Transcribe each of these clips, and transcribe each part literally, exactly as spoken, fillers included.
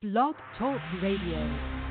Blog Talk Radio.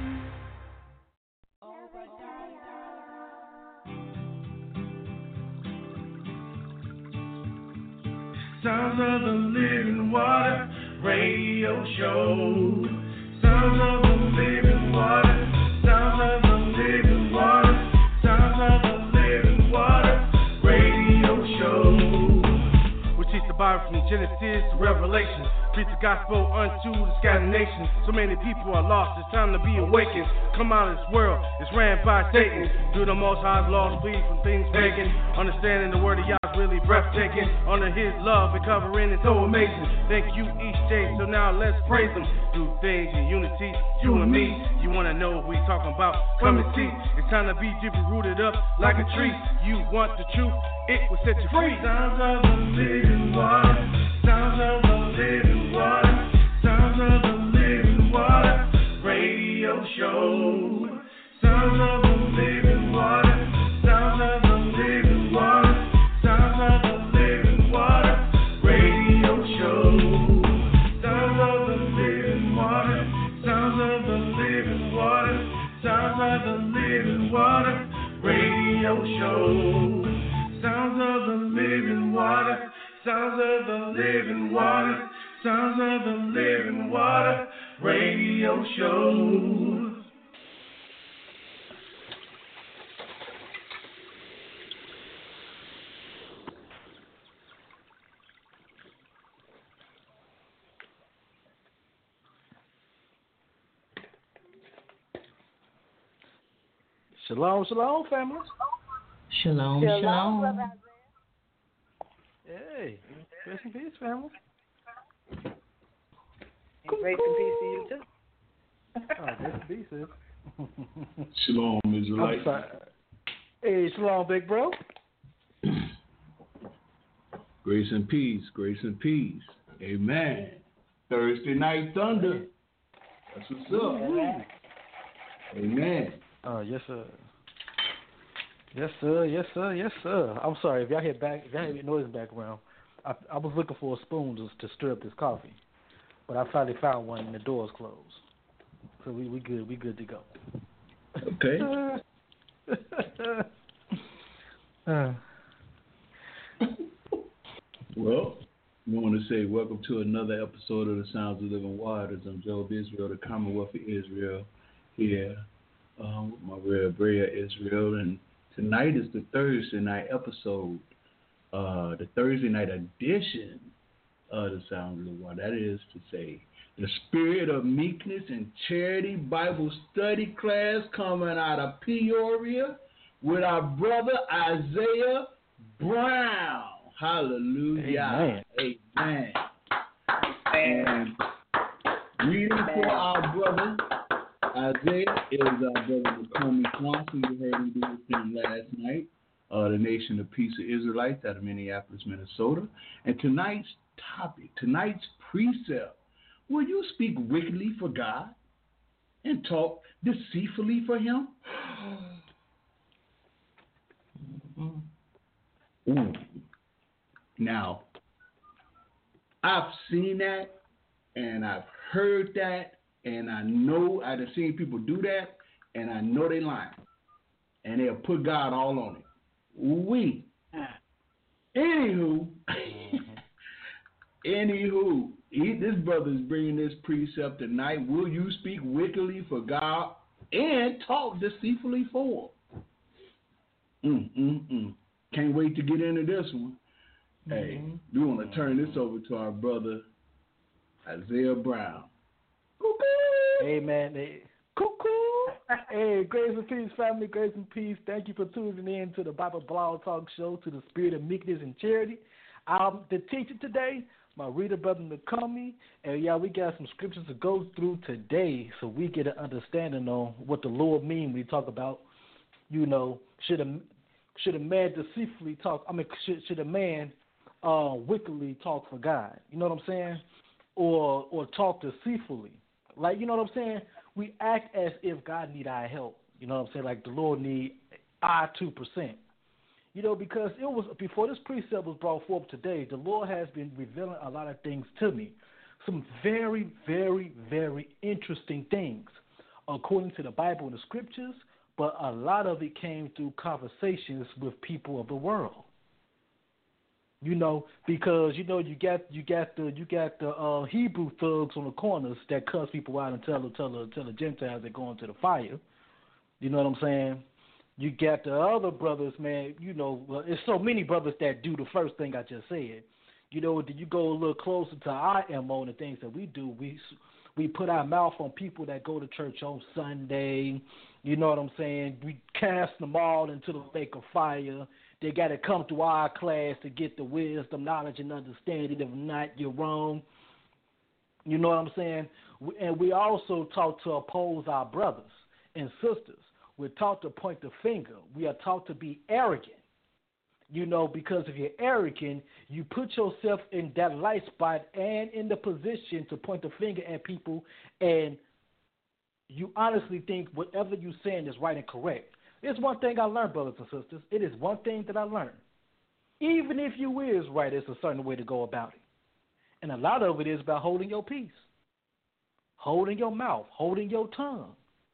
Sounds of the Living Water Radio Show. Sounds of the Living Water. Sounds of the Living Water. Sounds of the Living Water Radio Show. We teach the Bible from Genesis to Revelation. Preach the gospel unto the scattered nations. So many people are lost, it's time to be awakened. Come out of this world, it's ran by Satan. Do the most high's laws, flee from things pagan. Understanding the word of Yah is really breathtaking. Under his love and covering is so amazing. Thank you each day, so now let's praise him. Do things in unity, you and me. You wanna know what we talking about? Come and see. It's time to be deeply rooted up like a tree. You want the truth, it will set you free. Sounds of the living water. Sounds of the living water. Sounds of the living water radio show. Sounds of the living water. Sounds of the living water. Sounds of the living water radio show. Sounds of the living water. Sounds of the living water. Sounds of the living water radio show. Sounds of the living water. Sounds of the living water. Sounds of the living water radio show. Shalom, shalom, family. Shalom, Shalom. shalom. Brother. Hey, grace and peace, family. And grace and peace to you too. Oh, grace and peace, sis. Shalom, I'm Israelite. sorry. Hey, shalom, big bro. Grace and peace, grace and peace. Amen. Thursday night thunder. That's what's up. Amen. Amen. Oh, yes, sir. Yes, sir. Yes, sir. Yes, sir. I'm sorry if y'all hear back. If y'all hear noise in the background, I, I was looking for a spoon to, to stir up this coffee, but I finally found one, and the door's closed. So we we good. We good to go. Okay. uh, Well, we want to say welcome to another episode of the Sounds of Living Waters. I'm Job Israel, the Commonwealth of Israel, here um, with my real Brea Israel. And tonight is the Thursday night episode, uh, the Thursday night edition of the Sounds of Living Waters. That is to say, the Spirit of Meekness and Charity Bible Study class coming out of Peoria with our brother Isaiah Brown. Hallelujah. Amen. Amen. And reading for our brother Isaiah is our brother Comey Swanson. You heard him do his thing last night. Uh, the Nation of Peace of Israelites out of Minneapolis, Minnesota. And tonight's topic, tonight's precept, will you speak wickedly for God and talk deceitfully for him? Ooh. Now, I've seen that, and I've heard that, and I know I've seen people do that, and I know they lying. And they'll put God all on it. We. Anywho, anywho, he, this brother is bringing this precept tonight. Will you speak wickedly for God and talk deceitfully for him? Mm, mm, mm. Can't wait to get into this one. Hey, we want to turn this over to our brother Isaiah Brown. Amen. Hey, cuckoo. Hey, grace and peace, family. Grace and peace. Thank you for tuning in to the Bible Blog Talk Show, to the Spirit of Meekness and Charity. I'm the teacher today, my reader brother Nakami, and yeah, we got some scriptures to go through today, so we get an understanding on what the Lord means when we talk about, you know, should a should a man deceitfully talk? I mean, should should a man uh, wickedly talk for God? You know what I'm saying? Or or talk deceitfully? Like, you know what I'm saying? We act as if God need our help. You know what I'm saying? Like the Lord need our two percent. You know, because it was before this precept was brought forth today, the Lord has been revealing a lot of things to me. some very, very, very interesting things according to the Bible and the scriptures, but a lot of it came through conversations with people of the world. You know, because you know you got you got the you got the uh, Hebrew thugs on the corners that cuss people out and tell the tell the tell the Gentiles they're going to the fire. You know what I'm saying? You got the other brothers, man. You know, well, there's so many brothers that do the first thing I just said. You know, you go a little closer to our M O and the things that we do. We we put our mouth on people that go to church on Sunday. You know what I'm saying? We cast them all into the lake of fire. They got to come to our class to get the wisdom, knowledge, and understanding. If not, you're wrong. You know what I'm saying? And we also taught to oppose our brothers and sisters. We're taught to point the finger. We are taught to be arrogant. You know, because if you're arrogant, you put yourself in that light spot and in the position to point the finger at people, and you honestly think whatever you're saying is right and correct. It's one thing I learned, brothers and sisters. It is one thing that I learned. Even if you is right, it's a certain way to go about it. And a lot of it is about holding your peace, holding your mouth, holding your tongue.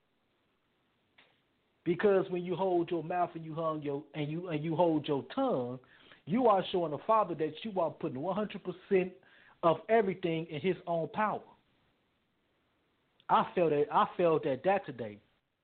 Because when you hold your mouth and you hung your and you and you hold your tongue, you are showing the Father that you are putting one hundred percent of everything in His own power. I felt that I felt that that today,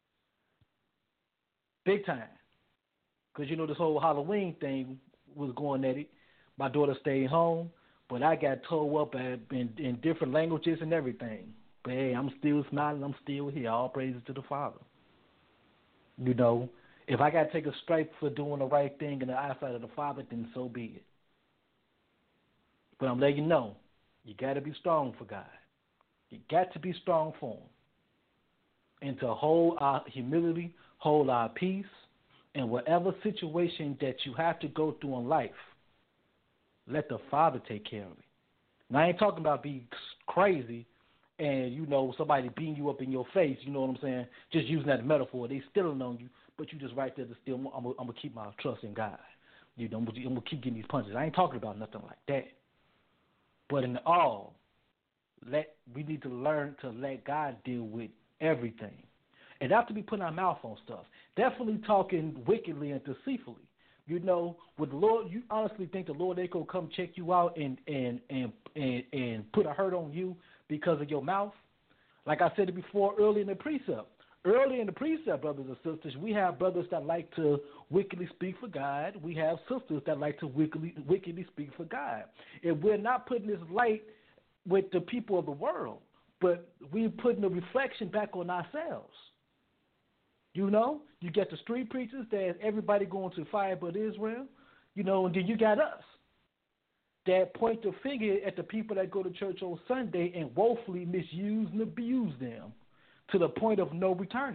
big time. Because you know this whole Halloween thing was going at it. My daughter stayed home, but I got told up at, in, in different languages and everything. But hey, I'm still smiling. I'm still here. All praises to the Father. You know, if I got to take a stripe for doing the right thing in the eyesight of the Father, then so be it. But I'm letting you know, you got to be strong for God. You got to be strong for Him. And to hold our humility, hold our peace, and whatever situation that you have to go through in life, let the Father take care of it. Now, I ain't talking about being crazy and, you know, somebody beating you up in your face, you know what I'm saying, just using that metaphor. They stealing on you, but you just right there to still, I'm going to keep my trust in God. You know, I'm going to keep getting these punches. I ain't talking about nothing like that. But in all, let we need to learn to let God deal with everything. And after we put our mouth on stuff, definitely talking wickedly and deceitfully. You know, with the Lord, you honestly think the Lord ain't gonna come check you out and and and and, and put a hurt on you because of your mouth? Like I said it before, early in the precept. Early in the precept, brothers and sisters, we have brothers that like to wickedly speak for God. We have sisters that like to wickedly wickedly speak for God. And we're not putting this light with the people of the world, but we're putting a reflection back on ourselves. You know, you get the street preachers that everybody going to fire but Israel, you know, and then you got us that point the finger at the people that go to church on Sunday and woefully misuse and abuse them to the point of no returning.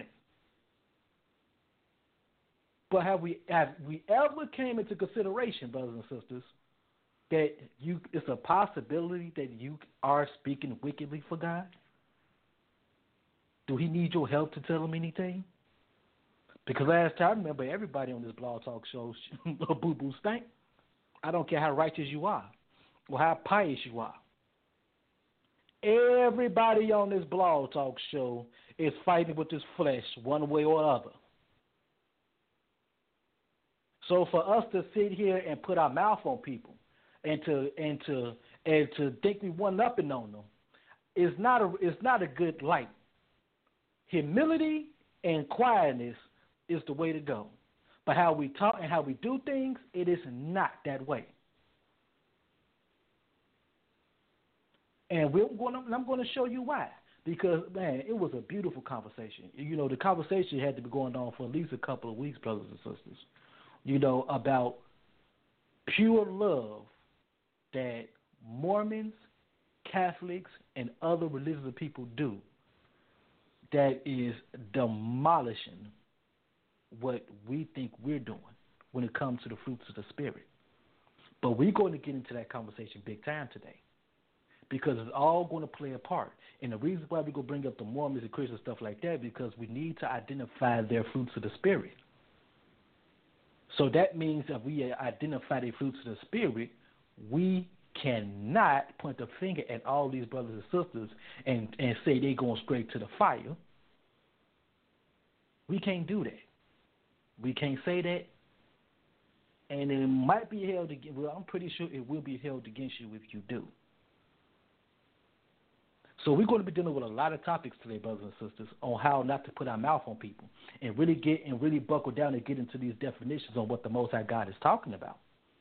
But have we have we ever came into consideration, brothers and sisters, that you it's a possibility that you are speaking wickedly for God? Do He need your help to tell Him anything? Because last time, I remember everybody on this Blog Talk show, boo-boo stank. I don't care how righteous you are or how pious you are. Everybody on this Blog Talk show is fighting with this flesh one way or other. So for us to sit here and put our mouth on people and to and to and to think we one upping on them is not a is not a good light. Humility and quietness is the way to go. But how we talk and how we do things, it is not that way. And we're going to, I'm going to show you why. Because, man, it was a beautiful conversation. You know, the conversation had to be going on for at least a couple of weeks, brothers and sisters, you know, about pure love that Mormons, Catholics, and other religious people do that is demolishing what we think we're doing when it comes to the fruits of the Spirit. But we're going to get into that conversation big time today because it's all going to play a part. And the reason why we're going to bring up the Mormons and Christians and stuff like that because we need to identify their fruits of the Spirit. So that means that we identify the fruits of the Spirit, we cannot point the finger at all these brothers and sisters and, and say they're going straight to the fire. We can't do that. We can't say that. And it might be held against, well, I'm pretty sure it will be held against you if you do. So we're going to be dealing with a lot of topics today, brothers and sisters, on how not to put our mouth on people and really get and really buckle down and get into these definitions on what the Most High God is talking about.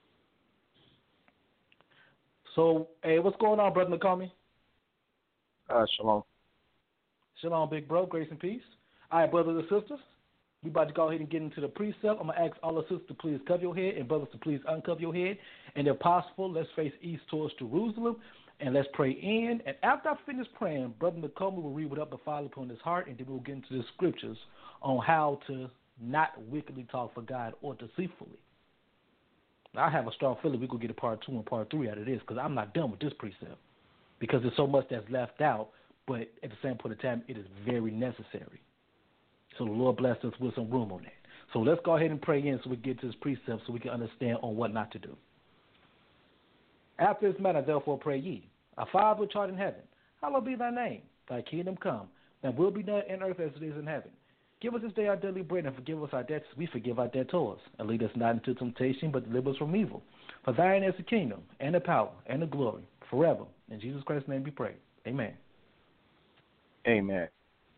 So, hey, what's going on, Brother Nakomi? Uh, shalom. Shalom, big bro. Grace and peace. All right, brothers and sisters, we about to go ahead and get into the precept. I'm going to ask all the sisters to please cover your head and brothers to please uncover your head. And if possible, let's face east towards Jerusalem. And let's pray in. And after I finish praying, Brother Nakomi will read what up the Father upon his heart, and then we'll get into the scriptures on how to not wickedly talk for God or deceitfully. I have a strong feeling we're going to get a part two and part three out of this because I'm not done with this precept because there's so much that's left out, but at the same point in time, it is very necessary. So the Lord bless us with some room on that. So let's go ahead and pray in so we get to this precept so we can understand on what not to do. After this manner, therefore, pray ye. Our Father which art in heaven, hallowed be thy name. Thy kingdom come, thy will be done in earth as it is in heaven. Give us this day our daily bread, and forgive us our debts, we forgive our debtors. And lead us not into temptation, but deliver us from evil. For thine is the kingdom, and the power, and the glory, forever. In Jesus Christ's name we pray. Amen. Amen.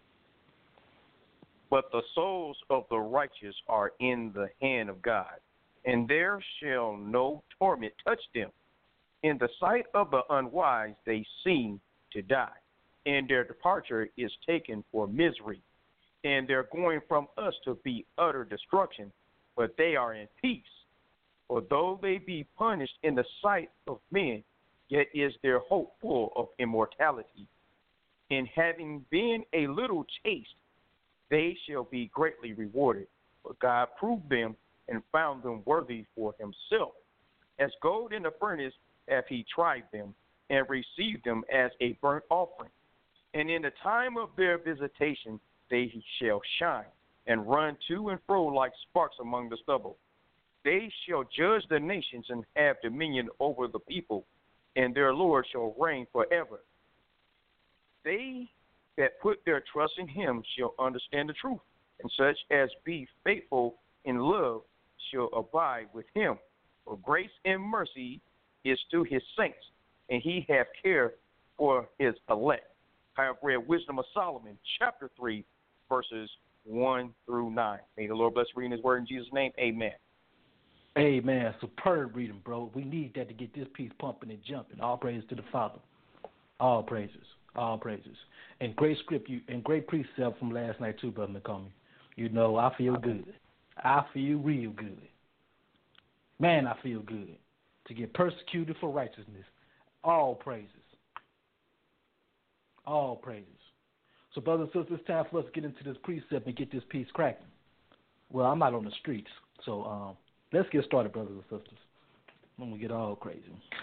But the souls of the righteous are in the hand of God, and there shall no torment touch them. In the sight of the unwise they seem to die, and their departure is taken for misery, and their going from us to be utter destruction, but they are in peace. For though they be punished in the sight of men, yet is their hope full of immortality. In having been a little chaste, they shall be greatly rewarded. For God proved them and found them worthy for himself. As gold in the furnace hath he tried them, and received them as a burnt offering. And in the time of their visitation they shall shine, and run to and fro like sparks among the stubble. They shall judge the nations and have dominion over the people, and their Lord shall reign forever. They that put their trust in him shall understand the truth, and such as be faithful in love shall abide with him. For grace and mercy is to his saints, and he hath care for his elect. I have read Wisdom of Solomon, chapter three, verses one through nine. May the Lord bless reading his word in Jesus' name. Amen. Amen. Superb reading, bro. We need that to get this piece pumping and jumping. All praise to the Father. All praises. All praises. And great script you and great precept from last night too, Brother McCombie. You know, I feel good. I feel real good. Man, I feel good. To get persecuted for righteousness. All praises. All praises. So, brothers and sisters, it's time for us to get into this precept and get this piece cracking. Well, I'm not on the streets, so um, let's get started, brothers and sisters. When we get all crazy.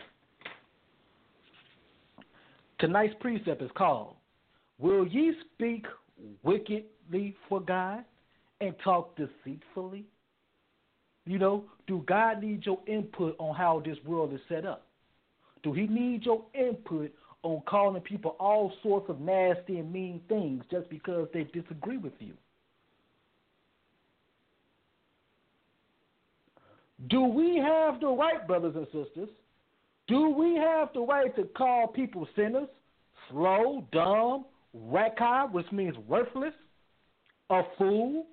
Tonight's precept is called, Will ye speak wickedly for God and talk deceitfully? You know, do God need your input on how this world is set up? Do he need your input on calling people all sorts of nasty and mean things just because they disagree with you? Do we have the right, brothers and sisters? Do we have the right to call people sinners, slow, dumb, rakah, which means worthless, a fool?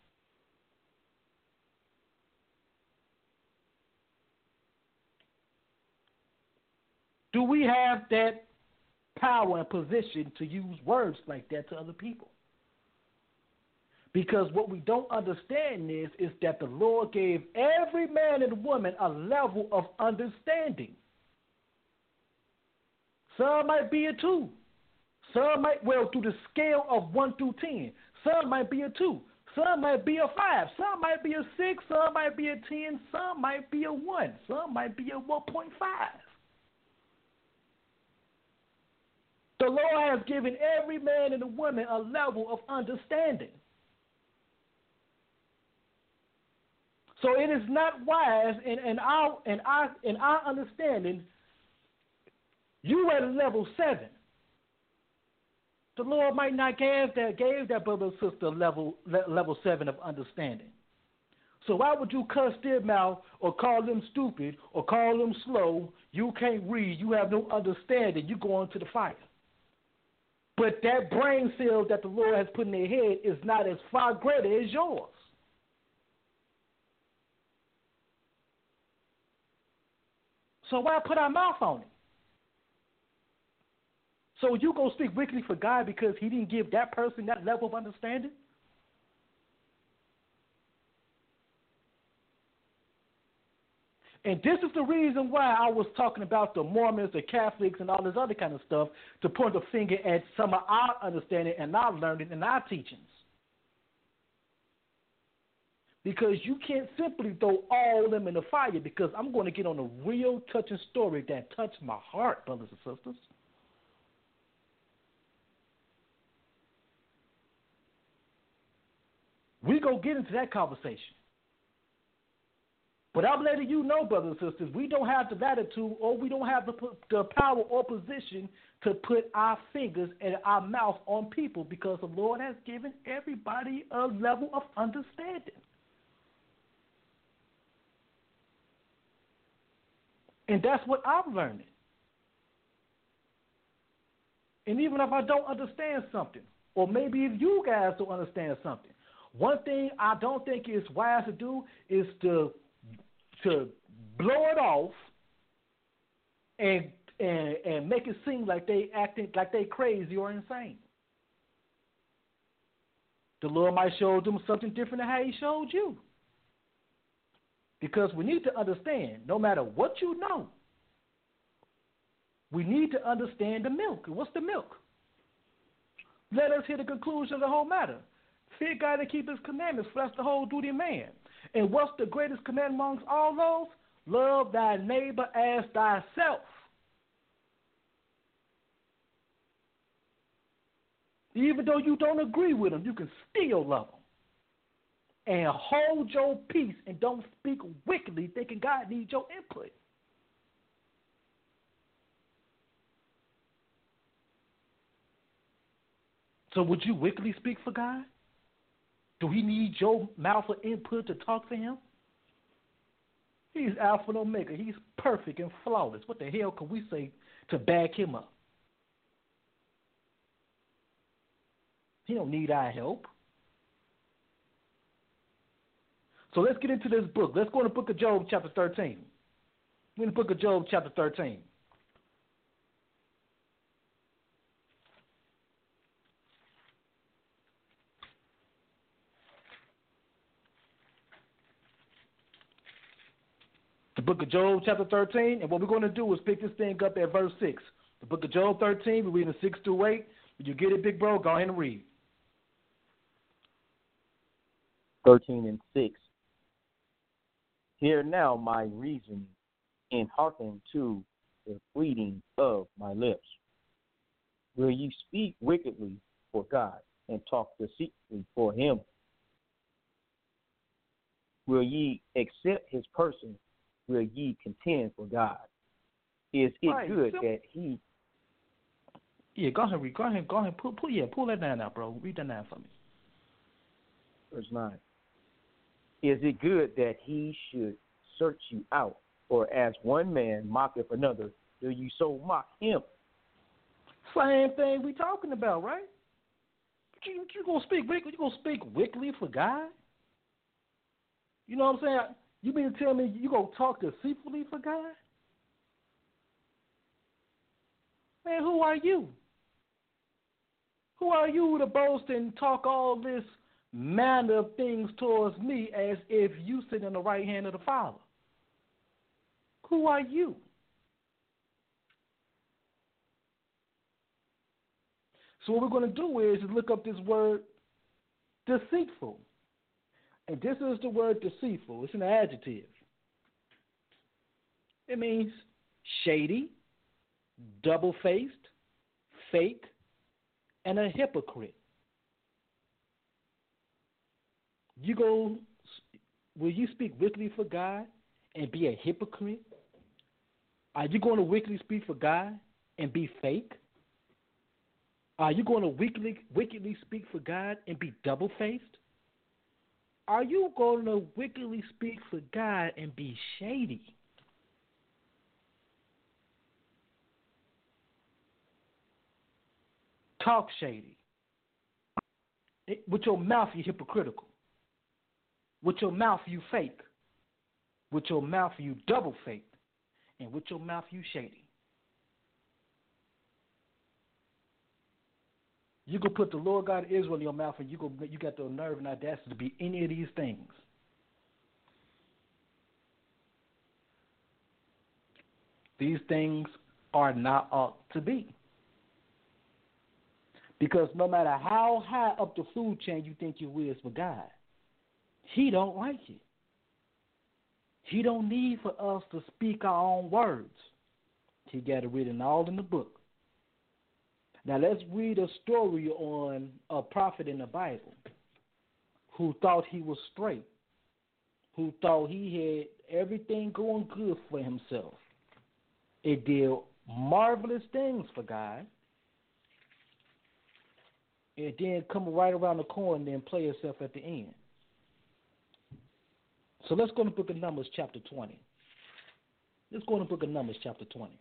Do we have that power and position to use words like that to other people? Because what we don't understand is, is that the Lord gave every man and woman a level of understanding. Some might be a two. Some might, well, through the scale of one through ten. Some might be a two. Some might be a five. Some might be a six. Some might be a ten. Some might be a one. Some might be a one point five. The Lord has given every man and woman a level of understanding. So it is not wise in, in, our, in, our, in our understanding You at a level seven. The Lord might not give that gave that brother or sister level level seven of understanding. So why would you cuss their mouth or call them stupid or call them slow? You can't read. You have no understanding. You go into the fire. But that brain cell that the Lord has put in their head is not as far greater as yours. So why put our mouth on it? So you go speak wickedly for God because he didn't give that person that level of understanding? And this is the reason why I was talking about the Mormons, the Catholics, and all this other kind of stuff to point the finger at some of our understanding and our learning and our teachings. Because you can't simply throw all of them in the fire, because I'm going to get on a real touching story that touched my heart, brothers and sisters. We go get into that conversation. But I'm letting you know, brothers and sisters, we don't have the latitude or we don't have the, the power or position to put our fingers and our mouth on people, because the Lord has given everybody a level of understanding. And that's what I'm learning. And even if I don't understand something, or maybe if you guys don't understand something, one thing I don't think is wise to do is to to blow it off and and and make it seem like they acting like they crazy or insane. The Lord might show them something different than how he showed you. Because we need to understand, no matter what you know, we need to understand the milk. What's the milk? Let us hear the conclusion of the whole matter. Fear God and keep his commandments, for that's the whole duty of man. And what's the greatest commandment amongst all those? Love thy neighbor as thyself. Even though you don't agree with them, you can still love them. And hold your peace and don't speak wickedly thinking God needs your input. So would you wickedly speak for God? Do he need your mouth or input to talk for him? He's Alpha and Omega. He's perfect and flawless. What the hell can we say to back him up? He don't need our help. So let's get into this book. Let's go to the book of Job, chapter thirteen. We're in the book of Job, chapter thirteen. The book of Job, chapter thirteen, and what we're going to do is pick this thing up at verse six. The book of Job thirteen, we're reading six through eight. When you get it, big bro, go ahead and read. thirteen and six. Hear now my reasoning, and hearken to the pleading of my lips. Will ye speak wickedly for God, and talk deceitfully for him? Will ye accept his person? Will ye contend for God? Is it right. good so, that he... Yeah, go ahead, read. Go ahead, go ahead. Pull, pull, yeah, pull that down now, bro. Read that down for me. Verse nine. Is it good that he should search you out, or as one man mocketh another, do you so mock him? Same thing we talking about, right? You, you gonna speak wickedly? You gonna speak wickedly for God? You know what I'm saying? You mean to tell me you gonna talk deceitfully for God? Man, who are you? Who are you to boast and talk all this manner of things towards me as if you sit in the right hand of the Father? Who are you? So what we're going to do is look up this word deceitful. And this is the word deceitful. It's an adjective. It means shady, double-faced, fake, and a hypocrite. You go, will you speak wickedly for God and be a hypocrite? Are you going to wickedly speak for God and be fake? Are you going to wickedly, wickedly speak for God and be double-faced? Are you going to wickedly speak for God and be shady? Talk shady. It, with your mouth, you hypocritical. With your mouth, you fake. With your mouth, you double fake. And with your mouth, you shady. You can put the Lord God of Israel in your mouth, and you go, you got the nerve and audacity to be any of these things. These things are not ought to be. Because no matter how high up the food chain you think you is for God, He don't like it. He don't need for us to speak our own words. He got it written all in the book. Now let's read a story on a prophet in the Bible who thought he was straight, who thought he had everything going good for himself. It did marvelous things for God. And then come right around the corner and play itself at the end. So let's go to the book of Numbers chapter twenty. Let's go to the book of Numbers chapter twenty.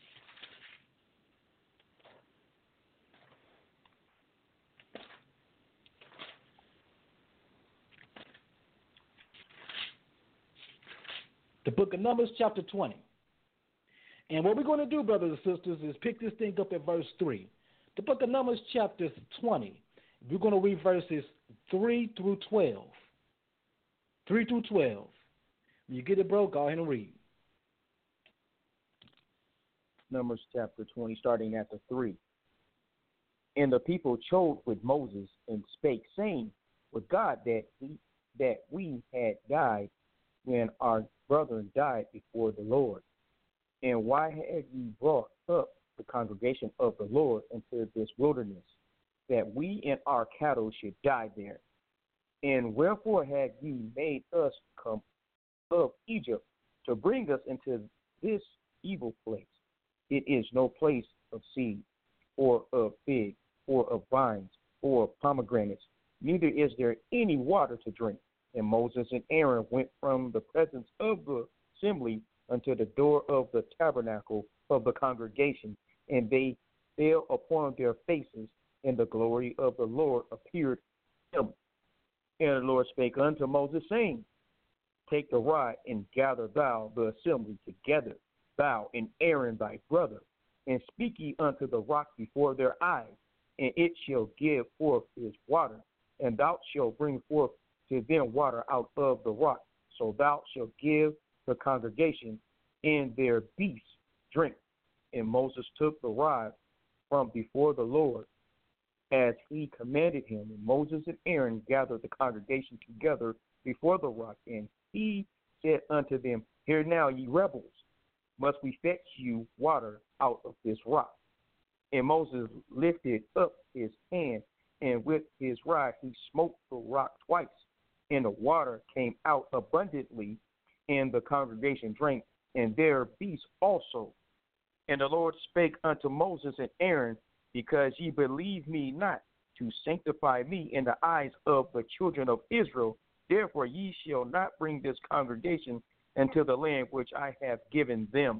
The book of Numbers chapter twenty. And what we're going to do, brothers and sisters, is pick this thing up at verse three. The book of Numbers chapter twenty. We're going to read verses three through twelve. three through twelve. When you get it, bro, go ahead and read. Numbers chapter twenty, starting at the three. And the people chode with Moses and spake, saying, with God that we, that we had died when our brethren died before the Lord. And why had ye brought up the congregation of the Lord into this wilderness, that we and our cattle should die there? And wherefore had ye made us come of Egypt to bring us into this evil place? It is no place of seed, or of fig, or of vines, or of pomegranates, neither is there any water to drink. And Moses and Aaron went from the presence of the assembly unto the door of the tabernacle of the congregation, and they fell upon their faces, and the glory of the Lord appeared to them. And the Lord spake unto Moses, saying, take the rod and gather thou the assembly together, thou and Aaron thy brother, and speak ye unto the rock before their eyes, and it shall give forth his water, and thou shalt bring forth to them water out of the rock. So thou shalt give the congregation and their beasts drink. And Moses took the rod from before the Lord, as he commanded him. And Moses and Aaron gathered the congregation together before the rock. And he said unto them, hear now, ye rebels, must we fetch you water out of this rock? And Moses lifted up his hand, and with his rod he smote the rock twice, and the water came out abundantly, and the congregation drank, and their beasts also. And the Lord spake unto Moses and Aaron, because ye believe me not to sanctify me in the eyes of the children of Israel, therefore ye shall not bring this congregation into the land which I have given them.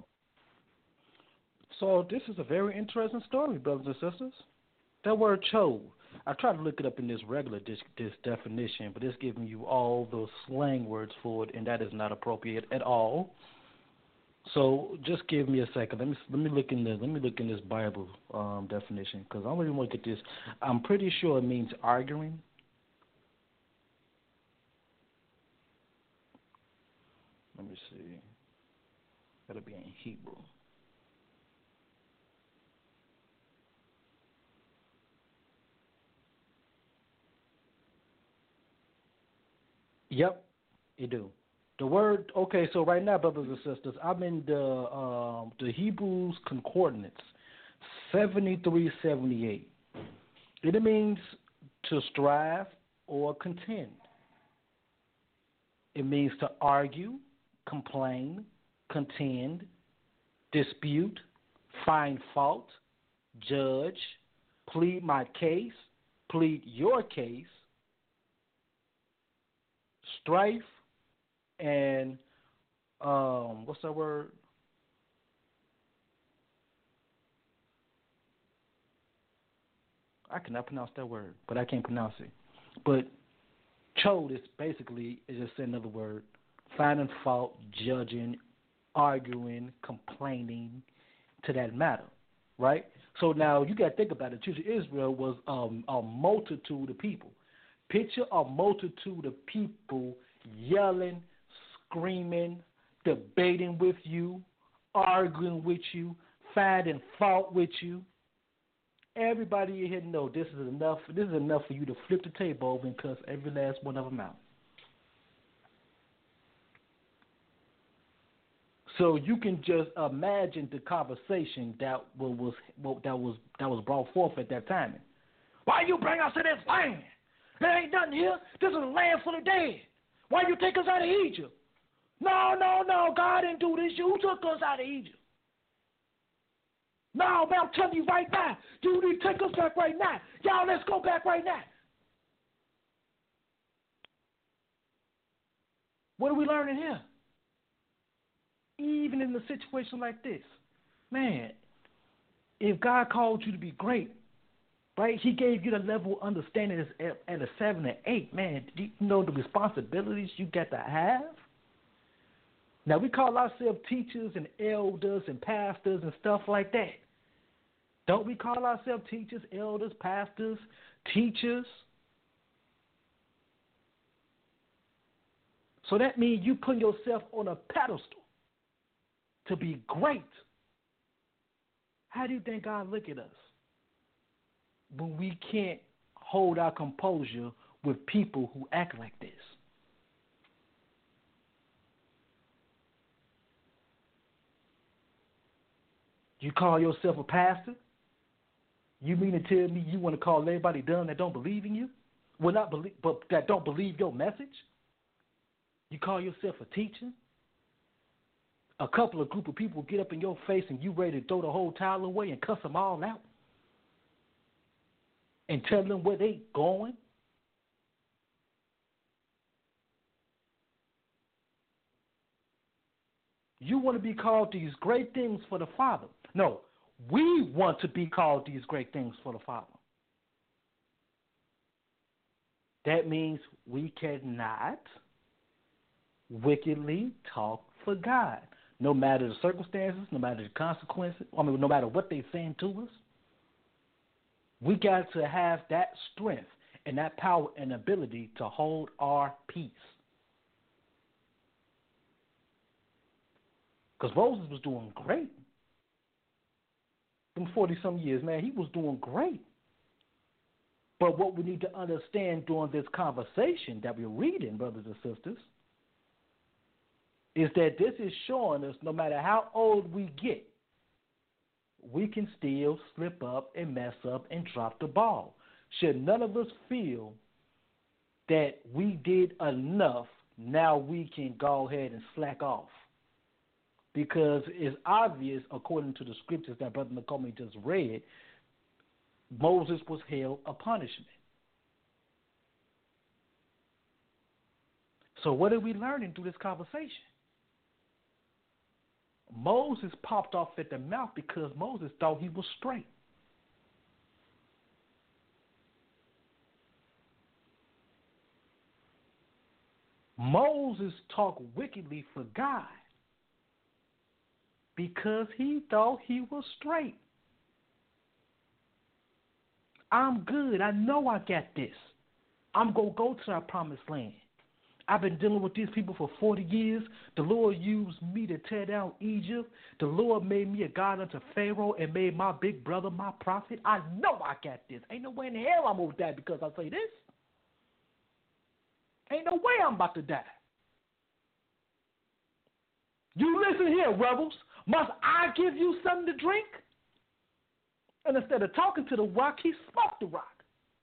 So this is a very interesting story, brothers and sisters. That word chose, I tried to look it up in this regular this, this definition, but it's giving you all the slang words for it, and that is not appropriate at all. So just give me a second. Let me let me look in this. Let me look in this Bible um, definition, because I really want to get this. I'm pretty sure it means arguing. Let me see. That'll be in Hebrew. Yep, you do. The word, okay, so right now, brothers and sisters, I'm in the um, the Hebrews Concordance, seventy-three seventy-eight. It means to strive or contend. It means to argue, complain, contend, dispute, find fault, judge, plead my case, plead your case, strife, and um, what's that word? I cannot pronounce that word, but I can't pronounce it. But chode is basically is just another word: finding fault, judging, arguing, complaining to that matter, right? So now you got to think about it. The children of Israel was um, a multitude of people. Picture a multitude of people yelling, screaming, debating with you, arguing with you, finding fault with you. Everybody in here know this is enough. This is enough for you to flip the table over and cuss every last one of them out. So you can just imagine the conversation that was that was that was brought forth at that time. Why you bring us to this land? There ain't nothing here. This is a land full of dead. Why you take us out of Egypt? No, no, no. God didn't do this. You took us out of Egypt. No, man, I'm telling you right now. You need to take us back right now. Y'all, let's go back right now. What are we learning here? Even in a situation like this, man, if God called you to be great, right, he gave you the level of understanding at, at a seven or eight, man, do you know the responsibilities you got to have? Now, we call ourselves teachers and elders and pastors and stuff like that. Don't we call ourselves teachers, elders, pastors, teachers? So that means you put yourself on a pedestal to be great. How do you think God look at us when we can't hold our composure with people who act like this? You call yourself a pastor? You mean to tell me you want to call everybody dumb that don't believe in you? Well, not believe, but that don't believe your message? You call yourself a teacher? A couple of group of people get up in your face and you ready to throw the whole towel away and cuss them all out? And tell them where they going? You want to be called these great things for the Father. No, we want to be called these great things for the Father. That means we cannot wickedly talk for God. No matter the circumstances, no matter the consequences, I mean, no matter what they're saying to us, we got to have that strength and that power and ability to hold our peace. Because Moses was doing great. In forty-some years, man, he was doing great. But what we need to understand during this conversation that we're reading, brothers and sisters, is that this is showing us no matter how old we get, we can still slip up and mess up and drop the ball. Should none of us feel that we did enough, now we can go ahead and slack off. Because it's obvious, according to the scriptures that Brother McCormick just read, Moses was held a punishment. So what are we learning through this conversation? Moses popped off at the mouth because Moses thought he was straight. Moses talked wickedly for God because he thought he was straight. I'm good. I know I got this. I'm going to go to our promised land. I've been dealing with these people for forty years. The Lord used me to tear down Egypt. The Lord made me a god unto Pharaoh and made my big brother my prophet. I know I got this. Ain't no way in hell I'm going to die because I say this. Ain't no way I'm about to die. You listen here, rebels. Must I give you something to drink? And instead of talking to the rock, he smoked the rock.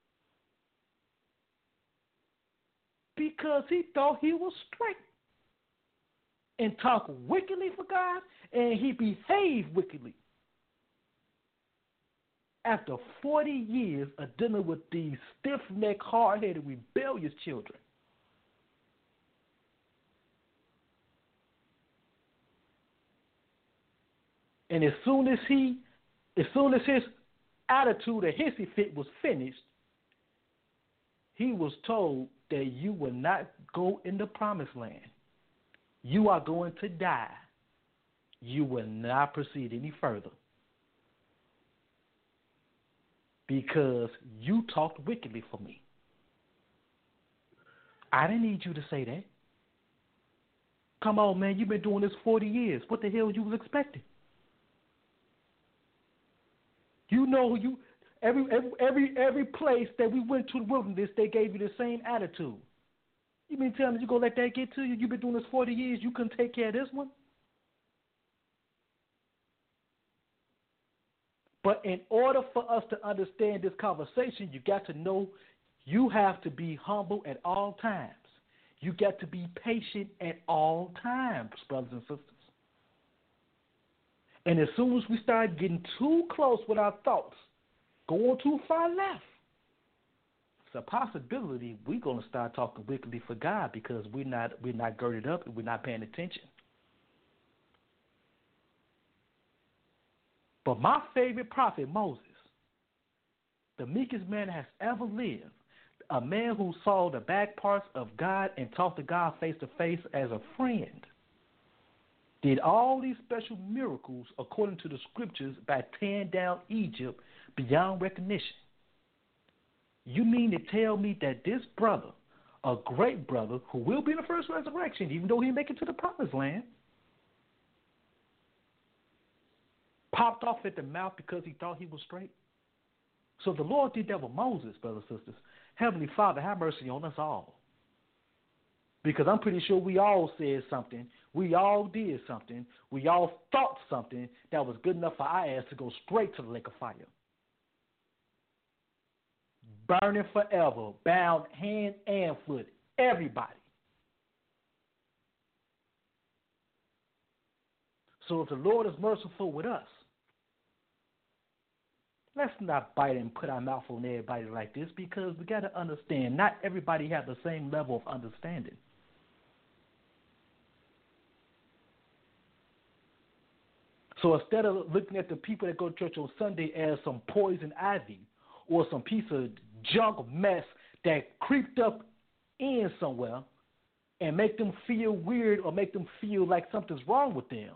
Because he thought he was straight. And talked wickedly for God, and he behaved wickedly. after forty years of dealing with these stiff-necked, hard-headed, rebellious children. And as soon as he, as soon as his attitude, a hissy fit was finished, he was told that you will not go in the promised land. You are going to die. You will not proceed any further because you talked wickedly for me. I didn't need you to say that. Come on, man, you've been doing this forty years. What the hell you was expecting? You know, you every every every every place that we went to the wilderness, they gave you the same attitude. You mean tell me you gonna let that get to you? You've been doing this forty years. You couldn't take care of this one. But in order for us to understand this conversation, you got to know you have to be humble at all times. You got to be patient at all times, brothers and sisters. And as soon as we start getting too close with our thoughts, going too far left, it's a possibility we're going to start talking wickedly for God because we're not we're not girded up and we're not paying attention. But my favorite prophet, Moses, the meekest man that has ever lived, a man who saw the back parts of God and talked to God face to face as a friend, did all these special miracles according to the scriptures by tearing down Egypt beyond recognition. You mean to tell me that this brother, a great brother who will be in the first resurrection, even though he didn't make it to the promised land, popped off at the mouth because he thought he was straight? So the Lord did that with Moses, brothers and sisters. Heavenly Father, have mercy on us all. Because I'm pretty sure we all said something. We all did something. We all thought something that was good enough for our ass to go straight to the lake of fire. Burning forever, bound hand and foot, everybody. So if the Lord is merciful with us, let's not bite and put our mouth on everybody like this because we got to understand not everybody has the same level of understanding. So instead of looking at the people that go to church on Sunday as some poison ivy or some piece of junk mess that creeped up in somewhere and make them feel weird or make them feel like something's wrong with them,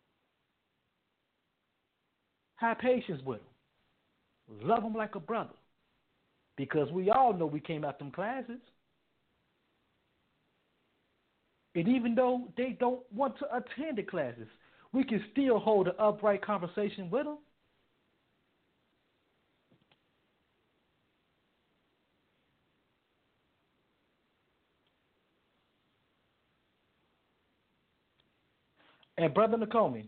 have patience with them. Love them like a brother. Because we all know we came out them classes. And even though they don't want to attend the classes, we can still hold an upright conversation with them. And Brother Nakomi.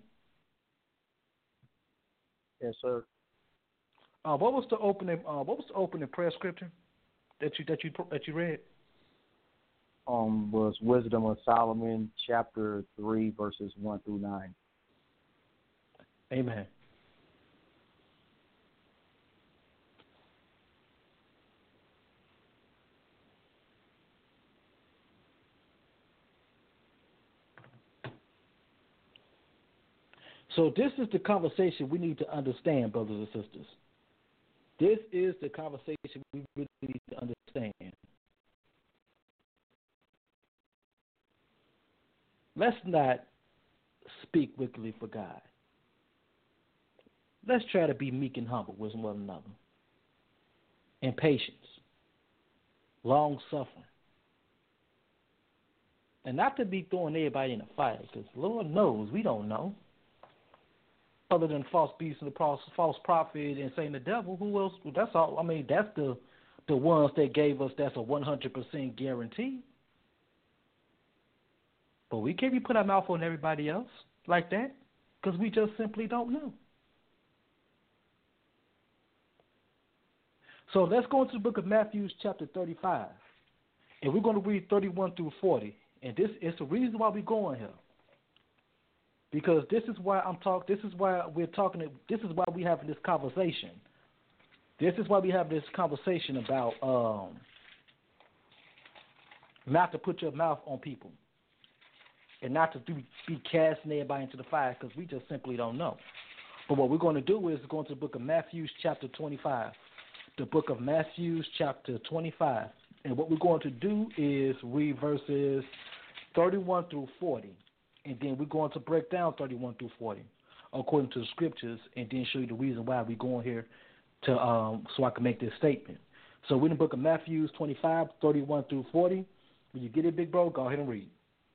Yes, sir. Uh, what was the opening? Uh, what was the opening prayer scripture that you that you that you read? Um, was Wisdom of Solomon, chapter three, verses one through nine. Amen. So this is the conversation we need to understand, brothers and sisters. This is the conversation we really need to understand. Let's not speak wickedly for God. Let's try to be meek and humble with one another. And patience. Long-suffering. And not to be throwing everybody in a fire, because Lord knows we don't know. Other than false beasts and the false, false prophet and saying the devil, who else? That's all. I mean, that's the the ones that gave us that's a one hundred percent guarantee. But we can't be put our mouth on everybody else like that because we just simply don't know. So let's go into the book of Matthew, chapter thirty-five. And we're going to read thirty-one through forty. And this is the reason why we're going here. Because this is why I'm talking, this is why we're talking, this is why we're having this conversation This is why we have this conversation about um, not to put your mouth on people and not to do, be casting everybody into the fire because we just simply don't know. But what we're going to do is go into the book of Matthew chapter twenty-five. The book of Matthew chapter twenty-five. And what we're going to do is read verses thirty-one through forty. And then we're going to break down thirty-one through forty according to the scriptures and then show you the reason why we're going here to um, so I can make this statement. So we're in the book of Matthew twenty-five, thirty-one through forty. When you get it, big bro, go ahead and read.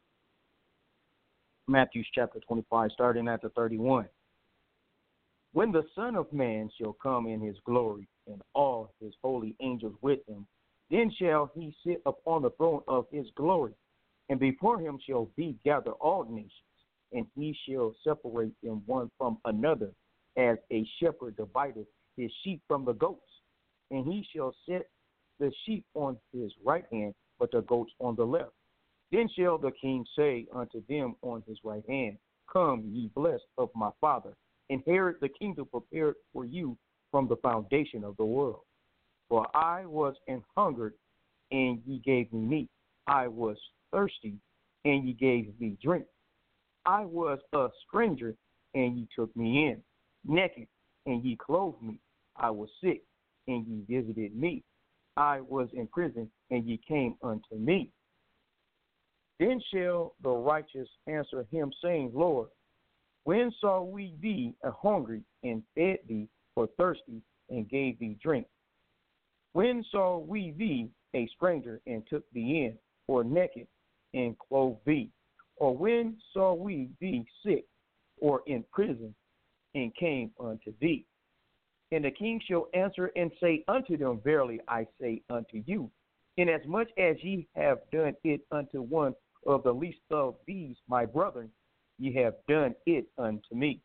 Matthew chapter twenty-five, starting at the thirty-one. When the Son of Man shall come in his glory, and all his holy angels with him, then shall he sit upon the throne of his glory, and before him shall be gathered all nations, and he shall separate them one from another, as a shepherd divideth his sheep from the goats. And he shall set the sheep on his right hand, but the goats on the left. Then shall the king say unto them on his right hand, Come, ye blessed of my Father, inherit the kingdom prepared for you from the foundation of the world. For I was an hungered, and ye gave me meat. I was thirsty, and ye gave me drink. I was a stranger, and ye took me in. Naked, and ye clothed me. I was sick, and ye visited me. I was in prison, and ye came unto me. Then shall the righteous answer him, saying, Lord, when saw we thee a hungry, and fed thee, or thirsty, and gave thee drink? When saw we thee a stranger, and took thee in, or naked, and clothed thee? Or when saw we thee sick, or in prison, and came unto thee? And the king shall answer and say unto them, Verily I say unto you, inasmuch as ye have done it unto one of the least of these my brethren, ye have done it unto me.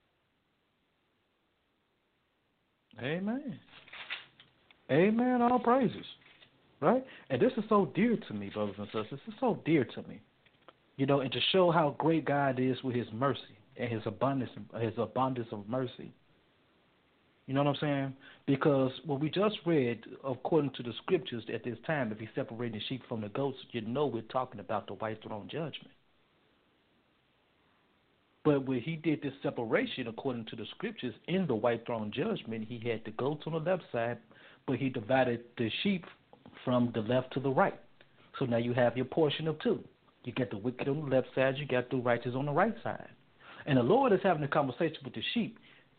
Amen. Amen. All praises. Right? And this is so dear to me, brothers and sisters. This is so dear to me. You know, and to show how great God is with his mercy and his abundance, his abundance of mercy. You know what I'm saying? Because what we just read, according to the scriptures at this time, if he's separating the sheep from the goats, you know we're talking about the white throne judgment. But when he did this separation, according to the scriptures, in the white throne judgment, he had the goats on the left side, but he divided the sheep from the left to the right. So now you have your portion of two. You got the wicked on the left side, you got the righteous on the right side. And the Lord is having a conversation with the sheep.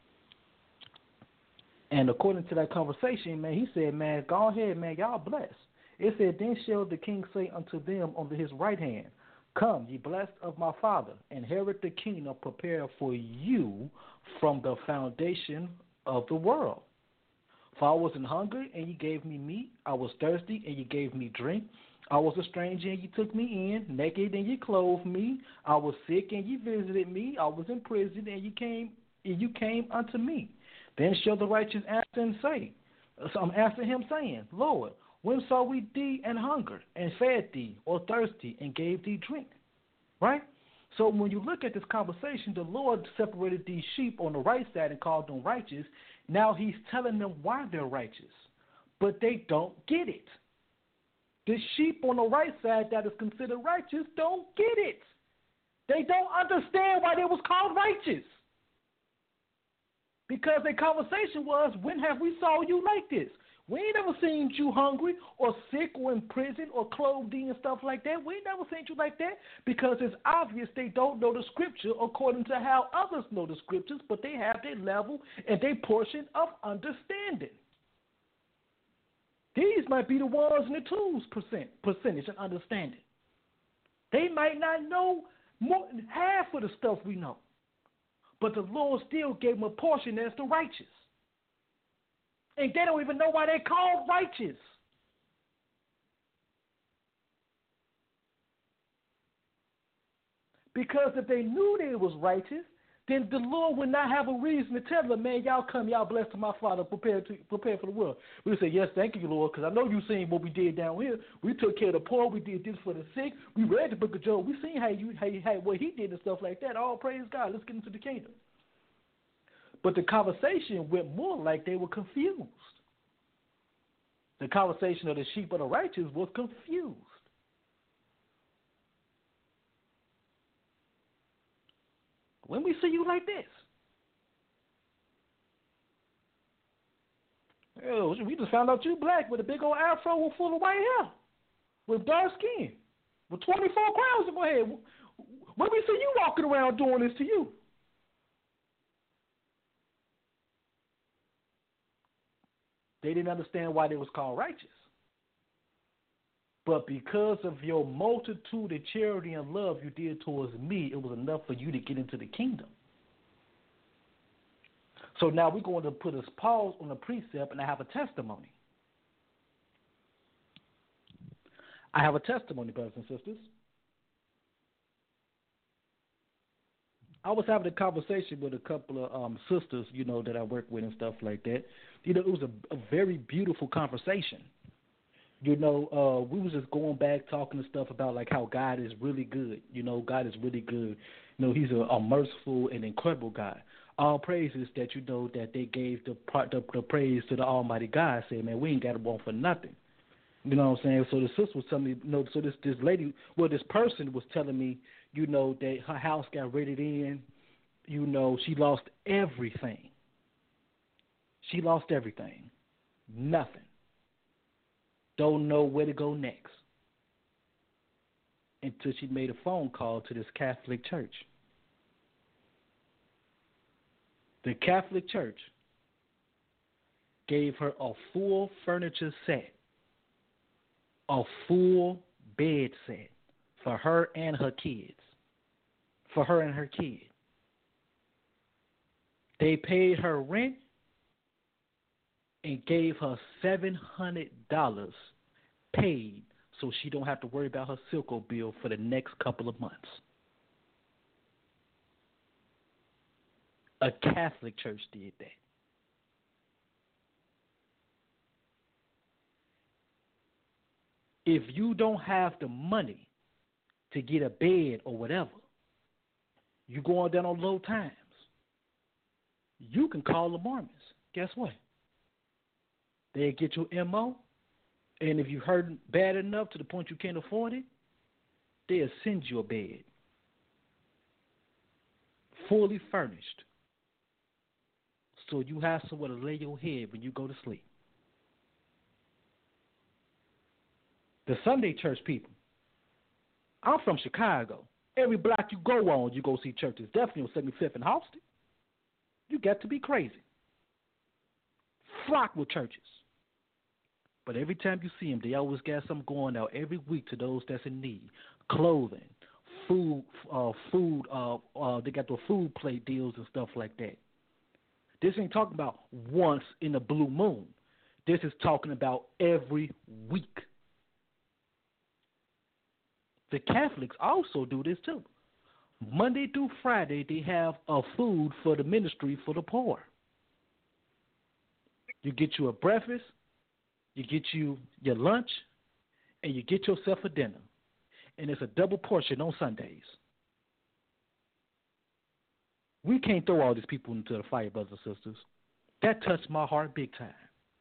And according to that conversation, man, he said, man, go ahead, man, y'all blessed. It said, then shall the king say unto them on his right hand, Come, ye blessed of my Father, inherit the kingdom prepared for you from the foundation of the world. For I was in hunger, and ye gave me meat. I was thirsty, and ye gave me drink. I was a stranger, and ye took me in. Naked, and ye clothed me. I was sick, and ye visited me. I was in prison, and ye came, and you came unto me. Then shall the righteous answer and say, so I'm answering him saying, Lord, when saw we thee and hunger, and fed thee, or thirsty, and gave thee drink? Right? So when you look at this conversation, the Lord separated these sheep on the right side and called them righteous. Now he's telling them why they're righteous, but they don't get it. The sheep on the right side that is considered righteous don't get it. They don't understand why they was called righteous. Because the conversation was, when have we saw you like this? We ain't never seen you hungry or sick or in prison or clothed and stuff like that. We ain't never seen you like that because it's obvious they don't know the scripture according to how others know the scriptures, but they have their level and their portion of understanding. These might be the ones in the twos percent, percentage and understanding. They might not know more than half of the stuff we know. But the Lord still gave them a portion as the righteous. And they don't even know why they're called righteous. Because if they knew they was righteous, then the Lord would not have a reason to tell them, man, y'all come, y'all blessed to my Father, prepare to prepare for the world. We would say, yes, thank you, Lord, because I know you seen what we did down here. We took care of the poor. We did this for the sick. We read the book of Job. We seen how you how, how what he did and stuff like that. All praise God. Let's get into the kingdom. But the conversation went more like they were confused. The conversation of the sheep of the righteous was confused. When we see you like this, oh, we just found out you black with a big old afro full of white hair, with dark skin, with twenty-four crowns in my head. When we see you walking around doing this to you, they didn't understand why they was called righteous. But because of your multitude of charity and love you did towards me, it was enough for you to get into the kingdom. So now we're going to put a pause on the precept, and I have a testimony. I have a testimony, brothers and sisters. I was having a conversation with a couple of um, sisters, you know, that I work with and stuff like that. You know, it was a, a very beautiful conversation. You know, uh, we was just going back talking and stuff about like how God is really good. You know, God is really good. You know, He's a, a merciful and incredible God. All praises that you know that they gave the, the the praise to the Almighty God. Saying, man, we ain't got to want for nothing. You know what I'm saying? So the sister was telling me, you know, so this this lady, well, this person was telling me, you know, that her house got raided in. You know, she lost everything. She lost everything. Nothing. Don't know where to go next. Until she made a phone call to this Catholic church. The Catholic church gave her a full furniture set, a full bed set for her and her kids. For her and her kid. They paid her rent and gave her seven hundred dollars paid so she don't have to worry about her Silco bill for the next couple of months. A Catholic church did that. If you don't have the money to get a bed or whatever, you going down on low times, you can call the Mormons. Guess what? They'll get your M O, and if you hurt bad enough to the point you can't afford it, they'll send you a bed. Fully furnished. So you have somewhere to lay your head when you go to sleep. The Sunday church people. I'm from Chicago. Every block you go on, you go see churches. Definitely on seventy-fifth and Halsted. You got to be crazy. Flock with churches. But every time you see them, they always got something going out every week to those that's in need. Clothing, food, uh, food. Uh, uh, they got the food plate deals and stuff like that. This ain't talking about once in a blue moon. This is talking about every week. The Catholics also do this too. Monday through Friday, they have a food for the ministry for the poor. You get you a breakfast, you get you your lunch, and you get yourself a dinner. And it's a double portion on Sundays. We can't throw all these people into the fire, brothers and sisters. That touched my heart big time.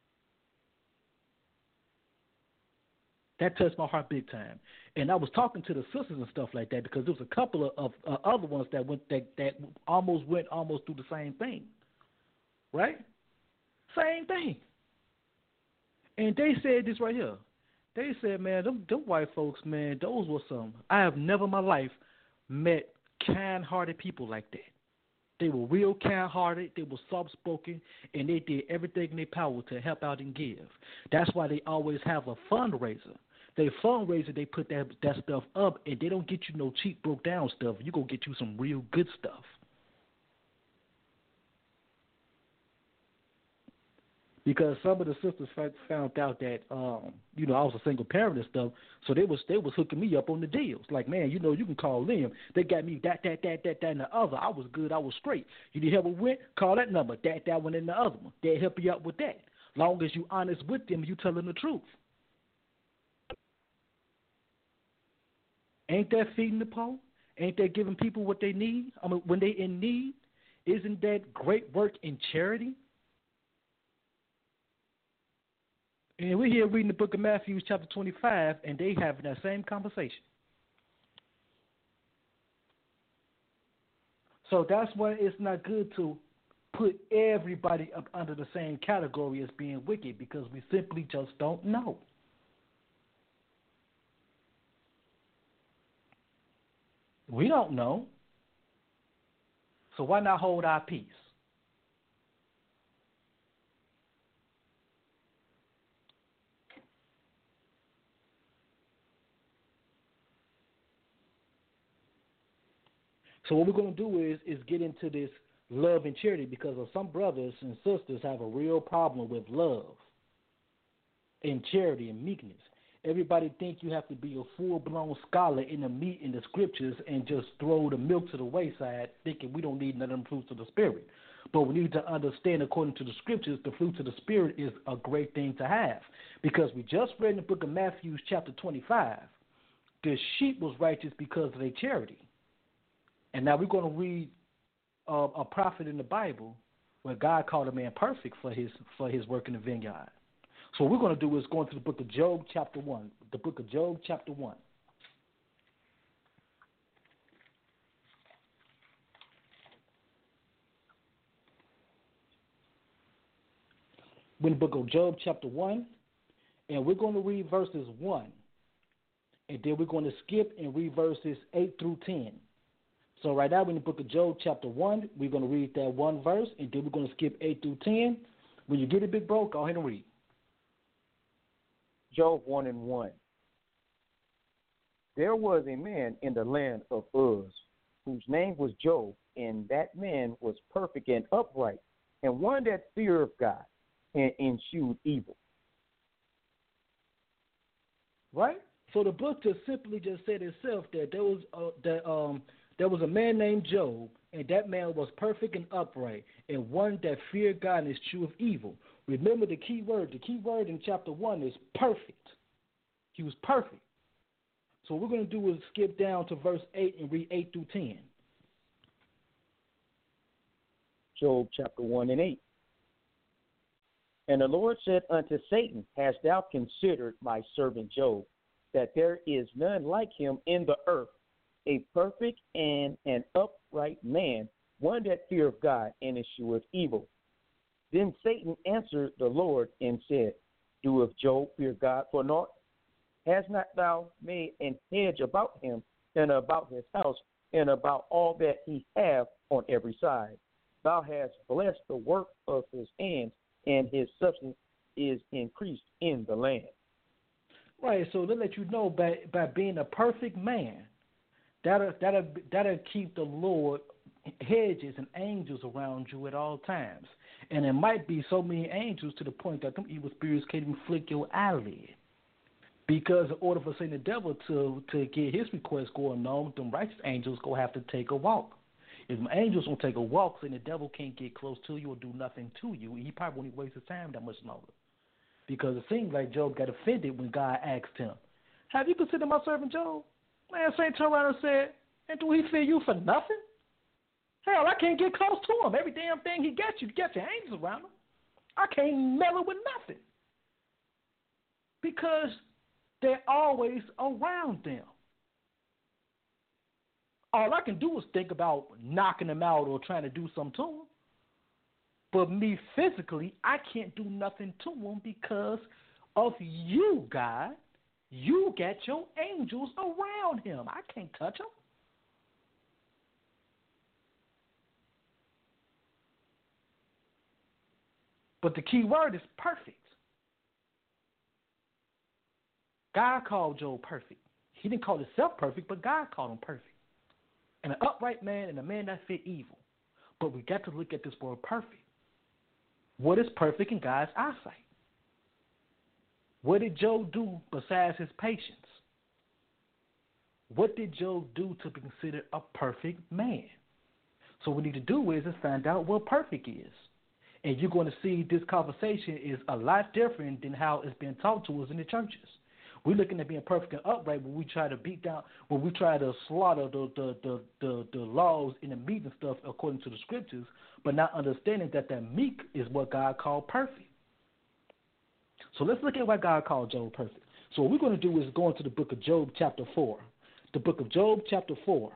That touched my heart big time. And I was talking to the sisters and stuff like that because there was a couple of, of uh, other ones that went that, that almost went almost through the same thing. Right? Same thing. And they said this right here. They said, man, them, them white folks, man, those were some. I have never in my life met kind-hearted people like that. They were real kind-hearted, they were soft-spoken, and they did everything in their power to help out and give. That's why they always have a fundraiser. They fundraiser, they put that that stuff up, and they don't get you no cheap, broke-down stuff. You're going to get you some real good stuff. Because some of the sisters found out that, um, you know, I was a single parent and stuff, so they was they was hooking me up on the deals. Like, man, you know, you can call them. They got me that, that, that, that, that, and the other. I was good. I was straight. You need help with rent? Call that number. That, that one, and the other one. They'll help you out with that. Long as you honest with them, you telling the truth. Ain't that feeding the poor? Ain't that giving people what they need? I mean, when they in need, isn't that great work in charity? And we're here reading the book of Matthew, chapter twenty-five, and they having that same conversation. So that's why it's not good to put everybody up under the same category as being wicked, because we simply just don't know. We don't know. So why not hold our peace? So what we're going to do is is get into this love and charity, because of some brothers and sisters have a real problem with love and charity and meekness. Everybody think you have to be a full-blown scholar in the meat in the scriptures and just throw the milk to the wayside, thinking we don't need none of them fruits of the Spirit. But we need to understand, according to the scriptures, the fruits of the Spirit is a great thing to have. Because we just read in the book of Matthew, chapter twenty-five, the sheep was righteous because of their charity. And now we're going to read uh, a prophet in the Bible where God called a man perfect for his for his work in the vineyard. So what we're going to do is go into the book of Job, chapter one. The book of Job, chapter one. We're in the book of Job, chapter one, and we're going to read verses one. And then we're going to skip and read verses eight through ten. So right now we're in the book of Job, chapter one. We're going to read that one verse, and then we're going to skip eight through ten. When you get it, big bro, go ahead and read. Job one and one. There was a man in the land of Uz, whose name was Job, and that man was perfect and upright, and one that feared God and eschewed evil. Right? So the book just simply just said itself that there was uh, that um there was a man named Job, and that man was perfect and upright, and one that feared God and eschewed evil. Remember the key word. The key word in chapter one is perfect. He was perfect. So what we're going to do is skip down to verse eight and read eight through ten. Job chapter one and eight. And the Lord said unto Satan, Hast thou considered my servant Job, that there is none like him in the earth, a perfect and an upright man, one that feareth God and escheweth evil? Then Satan answered the Lord and said, Doeth Job fear God for naught? Hast not thou made an hedge about him, and about his house, and about all that he hath on every side? Thou hast blessed the work of his hands, and his substance is increased in the land. Right, so to let you know, by by being a perfect man, that'll, that'll, that'll keep the Lord hedges and angels around you at all times. And it might be so many angels to the point that them evil spirits can't even flick your eyelid. Because in order for Satan the devil to, to get his request going on, them righteous angels going to have to take a walk. If them angels don't take a walk, Satan the devil can't get close to you or do nothing to you. He probably won't even waste his time that much longer. Because it seems like Job got offended when God asked him, have you considered my servant Job? Man, Satan turned around and said, and do he fear you for nothing? Hell, I can't get close to him. Every damn thing he gets, you get your angels around him. I can't mellow with nothing. Because they're always around them. All I can do is think about knocking them out or trying to do something to them. But me physically, I can't do nothing to them because of you, God. You got your angels around him. I can't touch him. But the key word is perfect. God called Job perfect. He didn't call himself perfect, but God called him perfect. And an upright man and a man that feared evil. But we got to look at this word perfect. What is perfect in God's eyesight? What did Job do besides his patience? What did Job do to be considered a perfect man? So what we need to do is, is find out what perfect is. And you're going to see this conversation is a lot different than how it's been taught to us in the churches. We're looking at being perfect and upright when we try to beat down, when we try to slaughter the the, the, the, the laws in the meat and stuff according to the scriptures, but not understanding that that meek is what God called perfect. So let's look at why God called Job perfect. So what we're going to do is go into the book of Job chapter four. The book of Job chapter four.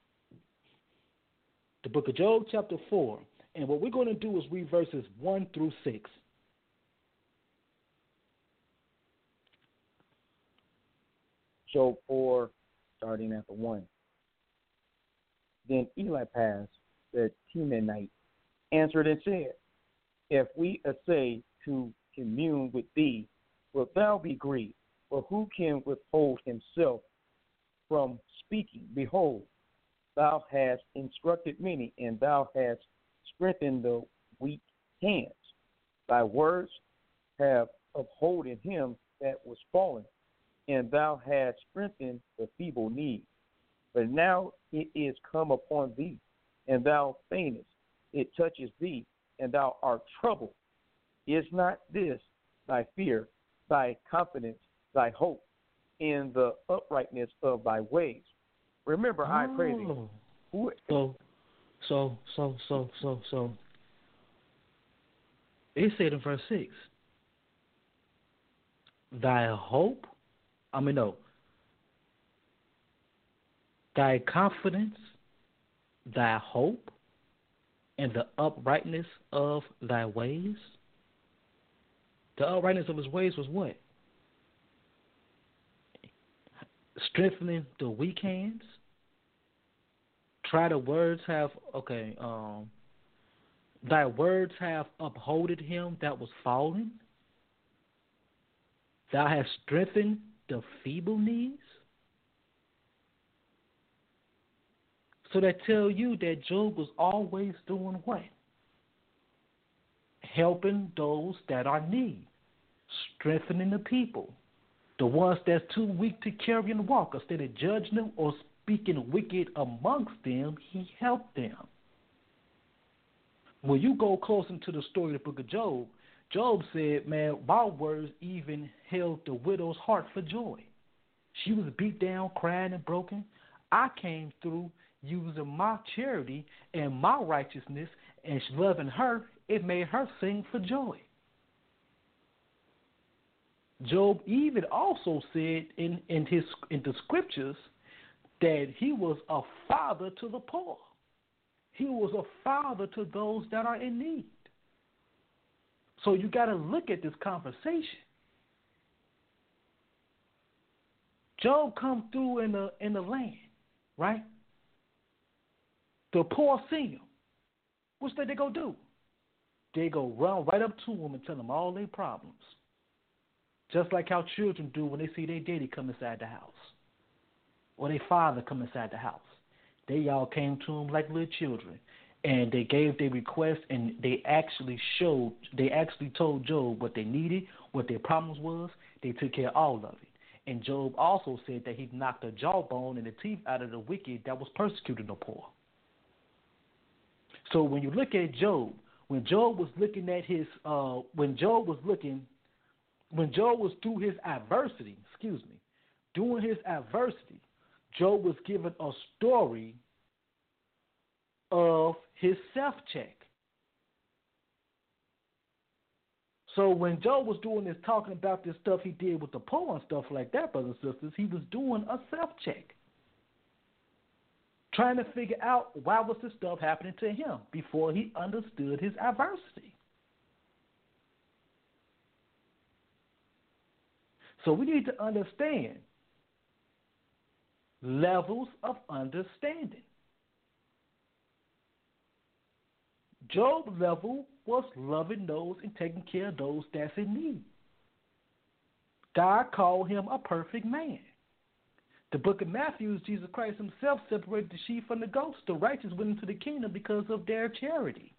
The book of Job chapter four. And what we're going to do is read verses one through six. Job four, starting at the one. Then Eliphaz the Temanite answered and said, If we essay to commune with thee, wilt thou be grieved? For who can withhold himself from speaking? Behold, thou hast instructed many, and thou hast strengthened the weak hands. Thy words have upholden him that was fallen, and thou hast strengthened the feeble knees. But now it is come upon thee, and thou faintest. It touches thee, and thou art troubled. Is not this thy fear, thy confidence, thy hope in the uprightness of thy ways? Remember, I pray thee. Oh. Who, So, so, so, so, so, so. It said in verse six, thy hope, I mean, no, thy confidence, thy hope, and the uprightness of thy ways. The uprightness of his ways was what? Strengthening the weak hands. Try the words have, okay, um, thy words have upholded him that was fallen. Thou hast strengthened the feeble knees. So that tell you that Job was always doing what? Helping those that are in need. Strengthening the people. The ones that's too weak to carry and walk. Instead of judging them or speaking wicked amongst them, he helped them. When you go close into the story of the book of Job, Job said, man, my words even held the widow's heart for joy. She was beat down, crying, and broken. I came through using my charity and my righteousness and loving her. It made her sing for joy. Job even also said in, in his in the scriptures that he was a father to the poor. He was a father to those that are in need. So you got to look at this conversation. Job come through in the in the land, right? The poor see him. What's that they go do? They go run right up to him and tell him all their problems. Just like how children do when they see their daddy come inside the house. Or their father come inside the house. They all came to him like little children. And they gave their request, and they actually showed, they actually told Job what they needed, what their problems was. They took care of all of it. And Job also said that he knocked the jawbone and the teeth out of the wicked that was persecuting the poor. So when you look at Job, when Job was looking at his, uh, when Job was looking, when Job was through his adversity, excuse me, during his adversity, Job was given a story of his self-check. So when Job was doing this, talking about this stuff he did with the poor and stuff like that, brothers and sisters, he was doing a self-check. Trying to figure out why was this stuff happening to him before he understood his adversity. So we need to understand levels of understanding. Job's level was loving those and taking care of those that's in need. God called him a perfect man. The book of Matthew, Jesus Christ himself separated the sheep from the goats. The righteous went into the kingdom because of their charity.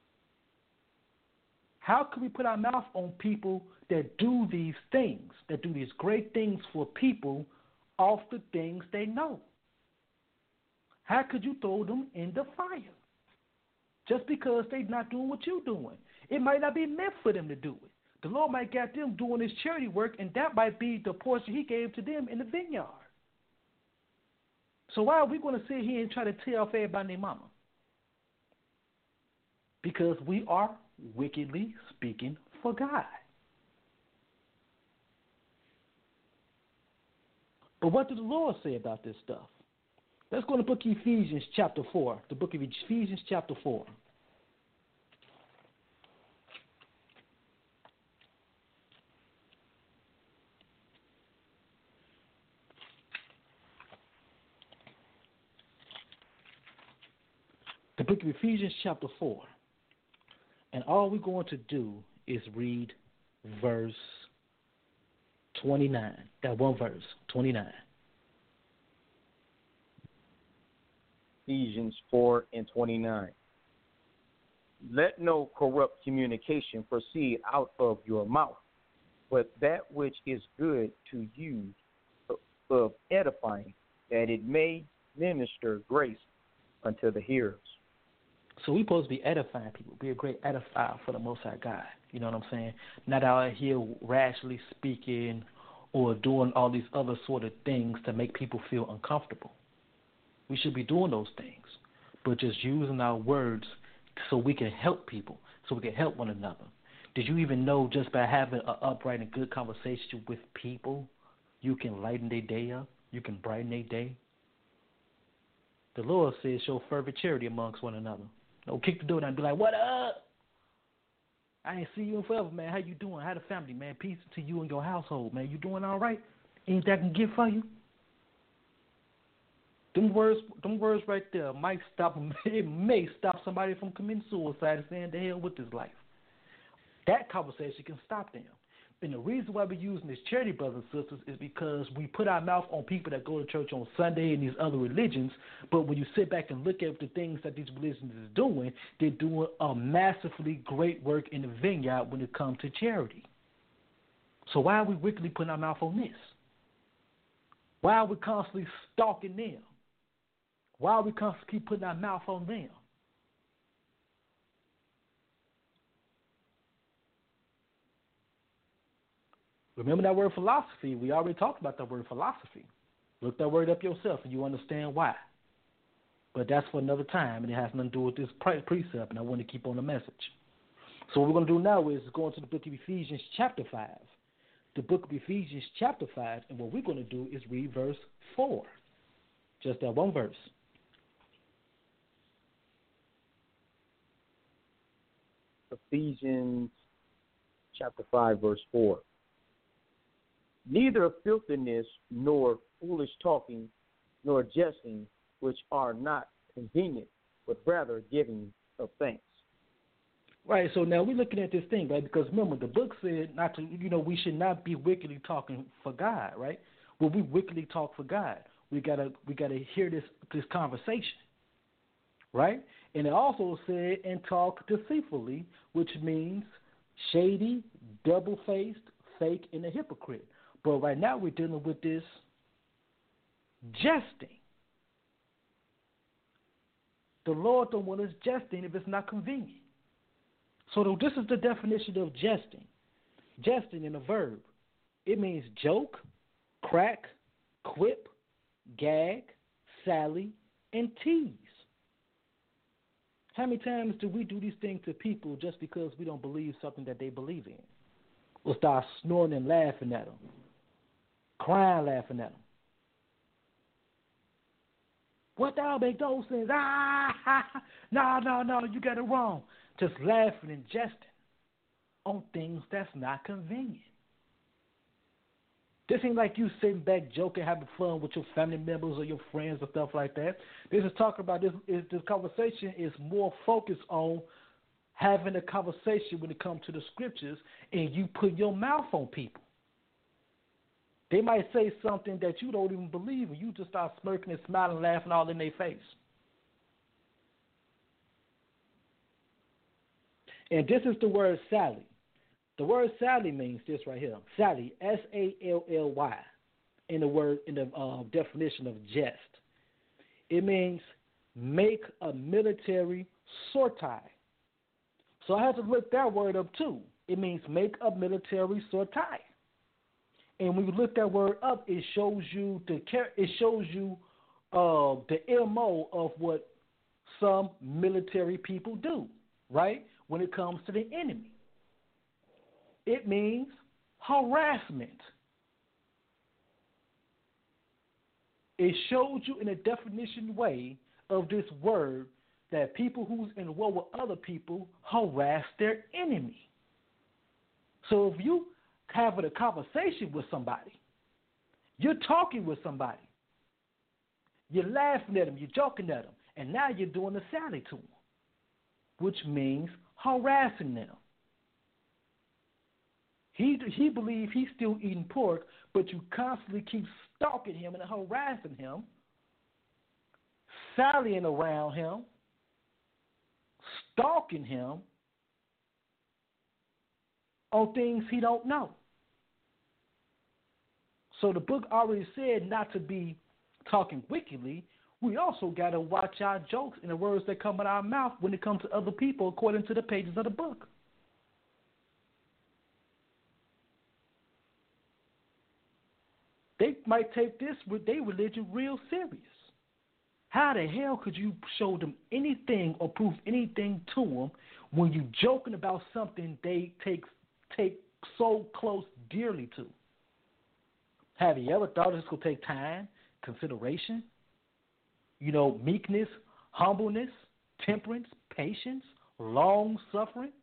How can we put our mouth on people that do these things, that do these great things for people off the things they know? How could you throw them in the fire? Just because they're not doing what you're doing. It might not be meant for them to do it. The Lord might get them doing his charity work, and that might be the portion he gave to them in the vineyard. So why are we going to sit here and try to tell everybody and their mama? Because we are wickedly speaking for God. But what did the Lord say about this stuff? Let's go to the book of Ephesians chapter four. The book of Ephesians chapter four. The book of Ephesians chapter four. And all we're going to do is read verse twenty-nine. That one verse, twenty-nine. Ephesians four and twenty-nine. Let no corrupt communication proceed out of your mouth, but that which is good to use of edifying, that it may minister grace unto the hearers. So we're supposed to be edifying people, be a great edifier for the Most High God. You know what I'm saying? Not out here rashly speaking or doing all these other sort of things to make people feel uncomfortable. We should be doing those things, but just using our words so we can help people, so we can help one another. Did you even know just by having an upright and good conversation with people, you can lighten their day up, you can brighten their day? The Lord says show fervent charity amongst one another. Don't kick the door down and be like, what up? I ain't see you in forever, man. How you doing? How the family, man? Peace to you and your household, man. You doing all right? Anything I can get for you? Them words, them words right there might stop them. It may stop somebody from committing suicide and saying, "The hell with this life." That conversation can stop them. And the reason why we're using this charity, brothers and sisters, is because we put our mouth on people that go to church on Sunday and these other religions. But when you sit back and look at the things that these religions is doing, they're doing a massively great work in the vineyard when it comes to charity. So why are we wickedly putting our mouth on this? Why are we constantly stalking them? Why are we constantly keep putting our mouth on them? Remember that word philosophy? We already talked about that word philosophy. Look that word up yourself and you understand why. But that's for another time, and it has nothing to do with this precept, and I want to keep on the message. So what we're going to do now is go into the book of Ephesians chapter five. The book of Ephesians chapter five, and what we're going to do is read verse four. Just that one verse. Ephesians chapter five, verse four. Neither filthiness, nor foolish talking, nor jesting, which are not convenient, but rather giving of thanks. Right, so now we're looking at this thing, right? Because remember, the book said not to, you know, we should not be wickedly talking for God, right? When we wickedly talk for God, we gotta we gotta hear this this conversation, right? And it also said and talk deceitfully, which means shady, double-faced, fake, and a hypocrite. But right now we're dealing with this jesting. The Lord don't want us jesting if it's not convenient. So this is the definition of jesting. Jesting in a verb. It means joke, crack, quip, gag, sally, and tease. How many times do we do these things to people just because we don't believe something that they believe in? We'll start snoring and laughing at them, crying laughing at them. What thou make those things? Ah, ha, ha. no, no, no, you got it wrong. Just laughing and jesting on things that's not convenient. This ain't like you sitting back joking, having fun with your family members or your friends or stuff like that. This is talking about this. Is this conversation is more focused on having a conversation when it comes to the scriptures, and you put your mouth on people. They might say something that you don't even believe, and you just start smirking and smiling, laughing all in their face. And this is the word sally. The word sally means this right here. Sally, S A L L Y, in the word in the uh, definition of jest. It means make a military sortie. So I had to look that word up too. It means make a military sortie. And when you look that word up, it shows you the it shows you uh, the M O of what some military people do, right? When it comes to the enemy. It means harassment. it showed you in a definition way of this word that people who's in war with other people harass their enemy. So if you having a conversation with somebody, you're talking with somebody, you're laughing at them, you're joking at them, and now you're doing a sally to them, which means harassing them. He he believes he's still eating pork, but you constantly keep stalking him and harassing him, sallying around him, stalking him on things he don't know. So the book already said not to be talking wickedly. We also got to watch our jokes and the words that come out of our mouth when it comes to other people according to the pages of the book. They might take this with their religion real serious. How the hell could you show them anything or prove anything to them when you joking about something they take take so close dearly to? Have you ever thought this could take time, consideration, you know, meekness, humbleness, temperance, patience, long suffering?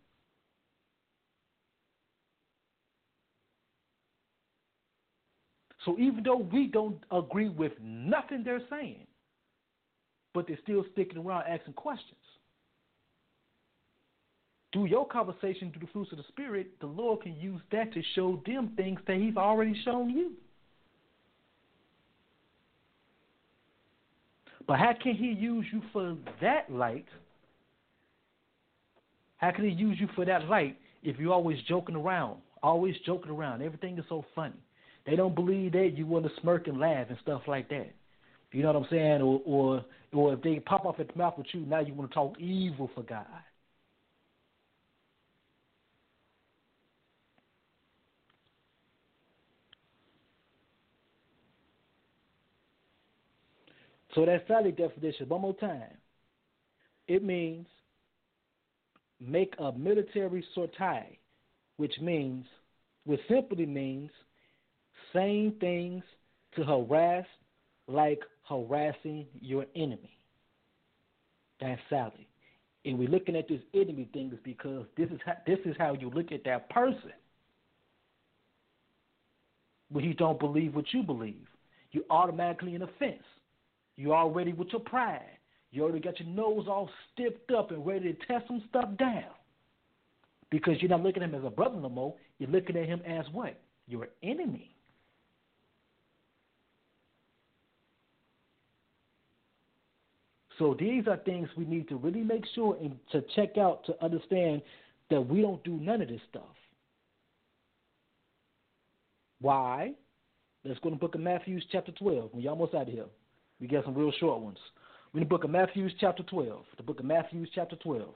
So even though we don't agree with nothing they're saying, but they're still sticking around asking questions. Through your conversation, through the fruits of the Spirit, the Lord can use that to show them things that He's already shown you. But how can He use you for that light? How can He use you for that light if you're always joking around, always joking around? Everything is so funny. They don't believe that you want to smirk and laugh and stuff like that. You know what I'm saying? Or, or, or if they pop off at the mouth with you, now you want to talk evil for God. So that solid definition, one more time. It means make a military sortie, which means, which simply means saying things to harass like harassing your enemy. That's Sally. And we're looking at this enemy thing is because this is how, this is how you look at that person when you don't believe what you believe. You automatically in offense. You're already with your pride. You already got your nose all stiffed up and ready to tear some stuff down. Because you're not looking at him as a brother no more. You're looking at him as what? Your enemy. So these are things we need to really make sure and to check out to understand that we don't do none of this stuff. Why? Let's go to the book of Matthew chapter twelve. We're almost out of here. We got some real short ones. We're in the book of Matthew chapter twelve. The book of Matthew chapter twelve.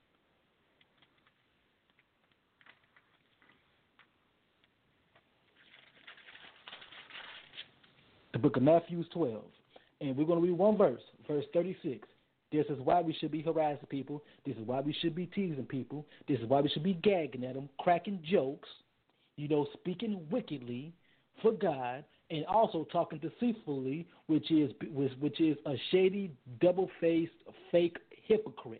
The book of Matthew twelve. And we're going to read one verse, verse thirty-six. This is why we should be harassing people. This is why we should be teasing people. This is why we should be gagging at them, cracking jokes, you know, speaking wickedly for God, and also talking deceitfully, which is which, which is a shady, double-faced, fake hypocrite.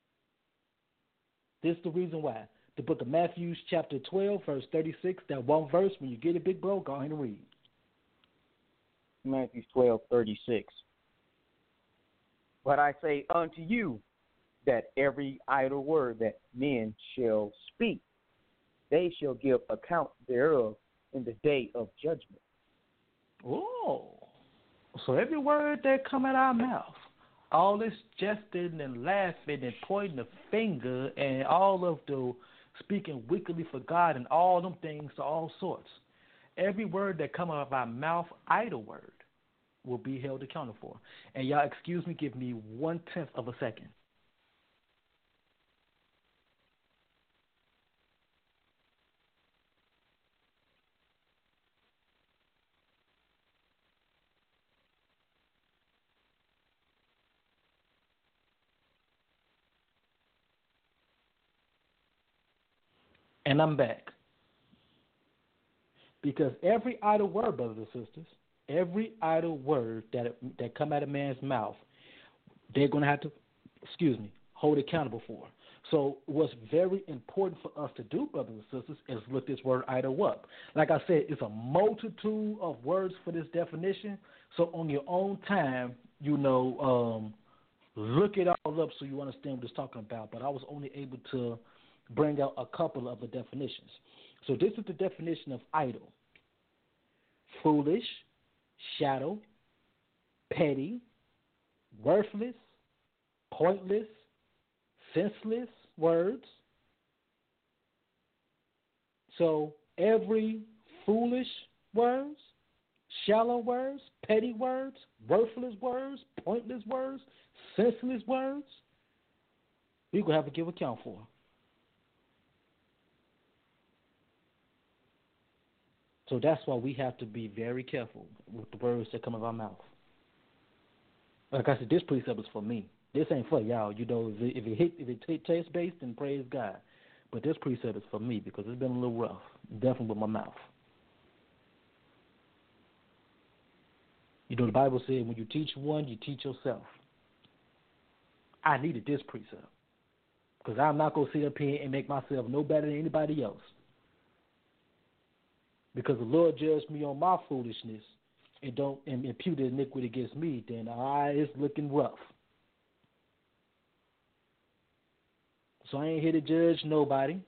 This is the reason why. The book of Matthew, chapter twelve, verse thirty-six, that one verse, when you get it, big bro, go ahead and read. Matthew twelve, thirty-six. But I say unto you that every idle word that men shall speak, they shall give account thereof in the day of judgment. Oh, so every word that come out our mouth, all this jesting and laughing and pointing the finger and all of the speaking wickedly for God and all them things to all sorts, every word that come out of our mouth, idle word, will be held accountable for. And y'all, excuse me, give me one tenth of a second. And I'm back. Because every idle word, brothers and sisters, every idle word that that come out of man's mouth, they're going to have to, excuse me, hold accountable for. So what's very important for us to do, brothers and sisters, is look this word idle up. Like I said, it's a multitude of words for this definition. So on your own time, you know, um, look it all up so you understand what it's talking about. But I was only able to bring out a couple of the definitions. So this is the definition of idle: foolish, shallow, petty, worthless, pointless, senseless words. So every foolish words, shallow words, petty words, worthless words, pointless words, senseless words, we're going to have to give account for. So that's why we have to be very careful with the words that come out of our mouth. Like I said, this precept is for me. This ain't for y'all. You know, if it, if it hit, if it t- tastes based, then praise God. But this precept is for me because it's been a little rough, definitely with my mouth. You know, the Bible said when you teach one, you teach yourself. I needed this precept because I'm not going to sit up here and make myself no better than anybody else. Because the Lord judged me on my foolishness and don't and impute iniquity against me, then I it's looking rough. So I ain't here to judge nobody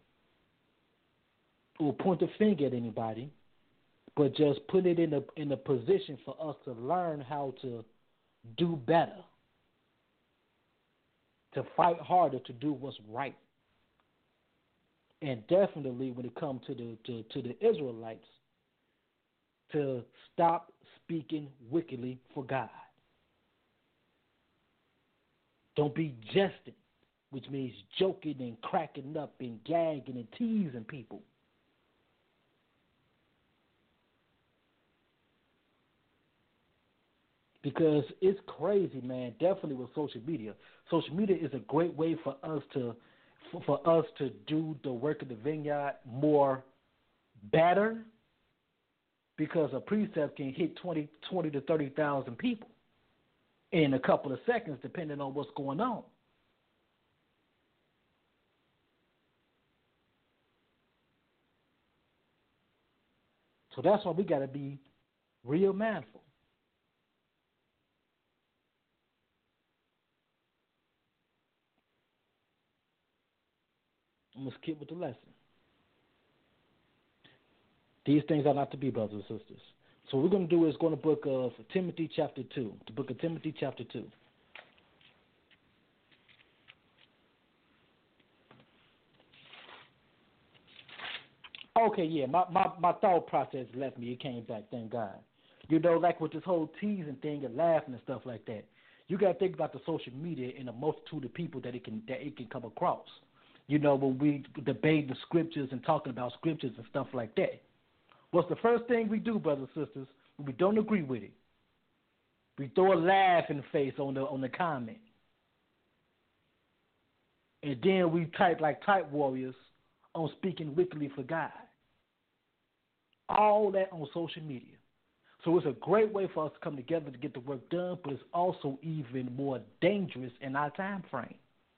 or point a finger at anybody, but just put it in a in a position for us to learn how to do better, to fight harder to do what's right. And definitely when it comes to the to, to the Israelites, to stop speaking wickedly for God. Don't be jesting, which means joking and cracking up and gagging and teasing people. Because it's crazy, man, definitely with social media. Social media is a great way for us to for, for us to do the work of the vineyard more better, because a precept can hit twenty, twenty to thirty thousand people in a couple of seconds, depending on what's going on. So that's why we got to be real mindful. I'm going to skip with the lesson. These things are not to be, brothers and sisters. So what we're going to do is go to the book of Timothy chapter two. The book of Timothy chapter two. Okay, yeah, my, my, my thought process left me. It came back, thank God. You know, like with this whole teasing thing and laughing and stuff like that, you got to think about the social media and the multitude of people that it can that it can come across. You know, when we debate the scriptures and talking about scriptures and stuff like that. What's the first thing we do, brothers and sisters, when we don't agree with it? We throw a laugh in the face on the on the comment. And then we type like type warriors on speaking wickedly for God. All that on social media. So it's a great way for us to come together to get the work done, but it's also even more dangerous in our time frame.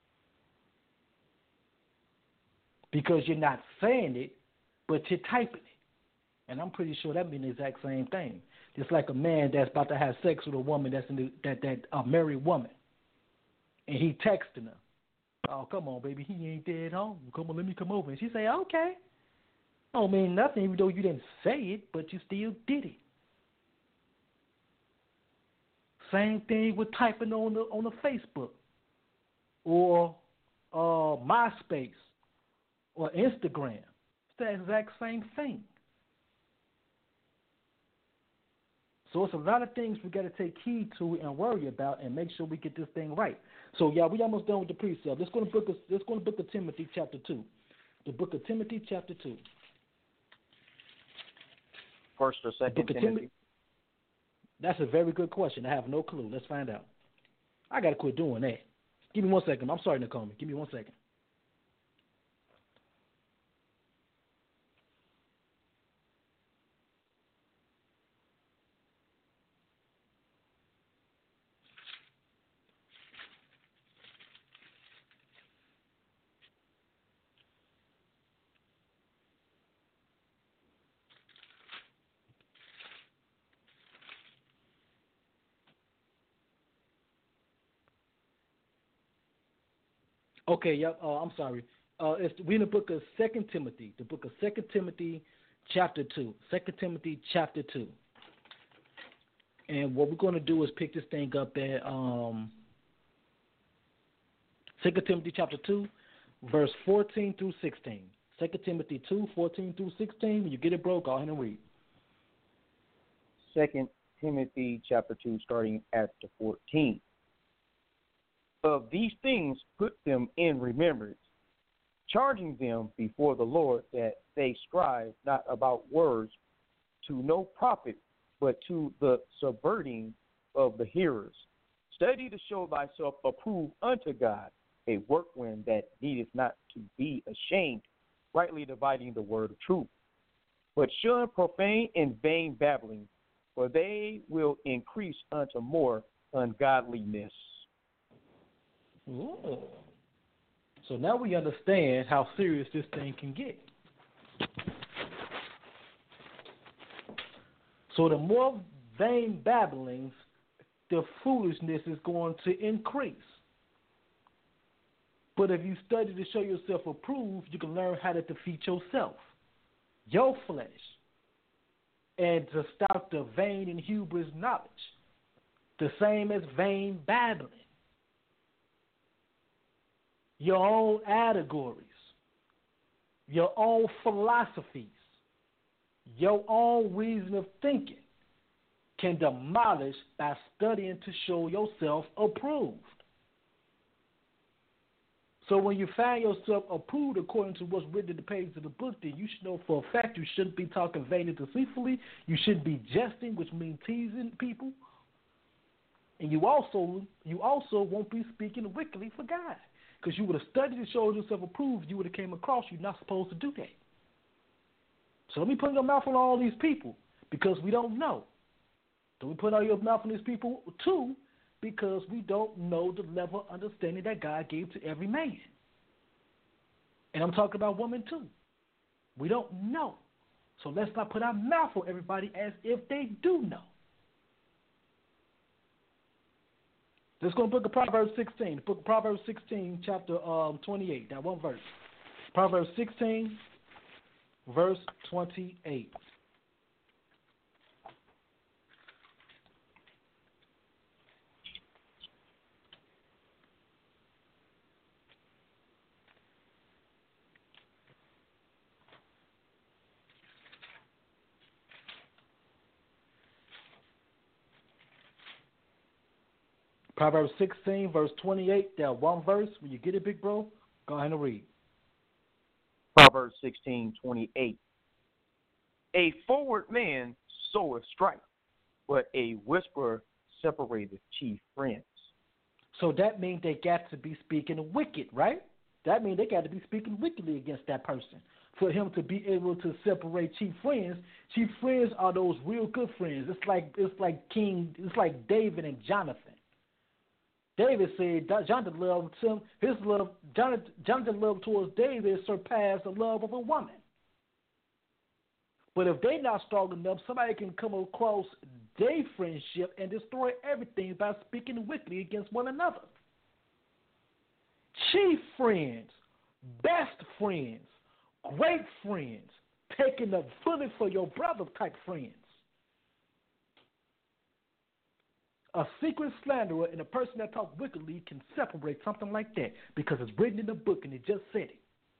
Because you're not saying it, but you're typing it. And I'm pretty sure that means the exact same thing. Just like a man that's about to have sex with a woman that's in the, that that a married woman, and he texting her, "Oh, come on, baby, he ain't there at home. Come on, let me come over." And she say, "Okay." Don't mean nothing, even though you didn't say it, but you still did it. Same thing with typing on the on the Facebook or uh, MySpace or Instagram. It's the exact same thing. So it's a lot of things we got to take heed to and worry about and make sure we get this thing right. So, yeah, we almost done with the precept. Let's go to the book of, let's go to the book of Timothy chapter two. The book of Timothy chapter two. First or second Timothy? Timothy? That's a very good question. I have no clue. Let's find out. I got to quit doing that. Give me one second. I'm sorry, Nakomi. Give me one second. Okay, yeah, uh, I'm sorry. Uh, it's we in the book of Second Timothy, the book of Second Timothy, chapter two. Second Timothy, chapter two. And what we're going to do is pick this thing up at um, Second Timothy, chapter two, verse fourteen through sixteen. Second Timothy two, fourteen through sixteen. When you get it, bro, go ahead and read. Second Timothy chapter two, starting at the fourteenth. Of these things put them in remembrance, charging them before the Lord that they strive not about words to no profit, but to the subverting of the hearers. Study to show thyself approved unto God, a workman that needeth not to be ashamed, rightly dividing the word of truth. But shun profane and vain babblings, for they will increase unto more ungodliness. Ooh. So now we understand how serious this thing can get. So the more vain babblings, the foolishness is going to increase. But if you study to show yourself approved, you can learn how to defeat yourself, your flesh, and to stop the vain and hubris knowledge, the same as vain babbling. Your own allegories, your own philosophies, your own reason of thinking can demolish by studying to show yourself approved. So when you find yourself approved according to what's written in the pages of the book, then you should know for a fact you shouldn't be talking vain and deceitfully. You shouldn't be jesting, which means teasing people. And you also you also won't be speaking wickedly for God. Because you would have studied and showed yourself approved, you would have came across you're not supposed to do that. So let me put your mouth on all these people because we don't know. Don't we put all your mouth on these people too because we don't know the level of understanding that God gave to every man. And I'm talking about women too. We don't know. So let's not put our mouth on everybody as if they do know. Let's go to the book of Proverbs sixteen. The book of Proverbs sixteen, chapter um, twenty-eight. That one verse. Proverbs sixteen, verse twenty-eight. Proverbs sixteen, verse twenty-eight, that one verse. When you get it, big bro, go ahead and read. Proverbs sixteen, twenty-eight. A forward man soweth strife, but a whisperer separateth chief friends. So that means they got to be speaking wicked, right? That means they got to be speaking wickedly against that person. For him to be able to separate chief friends, chief friends are those real good friends. It's like it's like King, it's like David and Jonathan. David said Jonathan loved him. His love, Jonathan, Jonathan love towards David surpassed the love of a woman. But if they're not strong enough, somebody can come across their friendship and destroy everything by speaking wickedly against one another. Chief friends, best friends, great friends, taking the bullet for your brother type friends. A secret slanderer and a person that talks wickedly can separate something like that because it's written in the book and it just said it.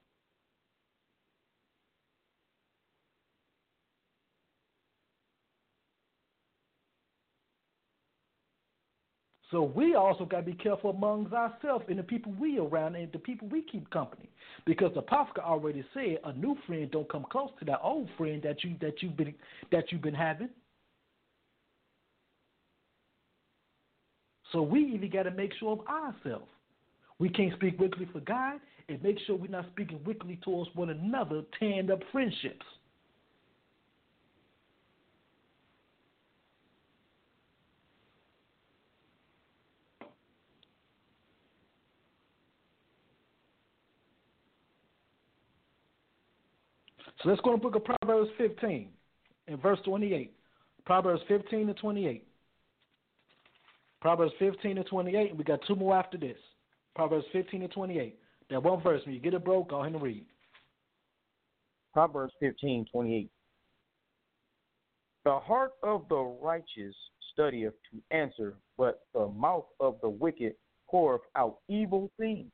So we also got to be careful amongst ourselves and the people we around and the people we keep company, because the Apostle already said a new friend don't come close to that old friend that you that you've been that you've been having. So we even got to make sure of ourselves. We can't speak wickedly for God and make sure we're not speaking wickedly towards one another, tearing up friendships. So let's go to the book of Proverbs fifteen and verse twenty-eight. Proverbs fifteen to twenty-eight. Proverbs fifteen to twenty-eight, and we got two more after this. Proverbs fifteen to twenty-eight. That one verse, when you get it, bro, go ahead and read. Proverbs fifteen twenty-eight. The heart of the righteous studieth to answer, but the mouth of the wicked poureth out evil things.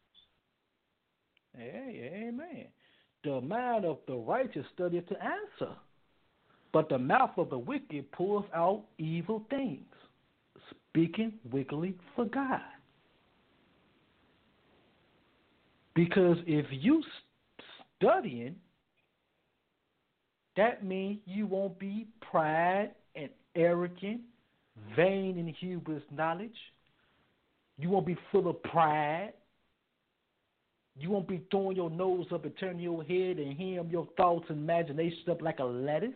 Hey, amen. The mind of the righteous studieth to answer, but the mouth of the wicked poureth out evil things, speaking wickedly for God. Because if you studying, that means you won't be pride and arrogant, vain in hubris knowledge. You won't be full of pride. You won't be throwing your nose up and turning your head and hem your thoughts and imaginations up like a lettuce.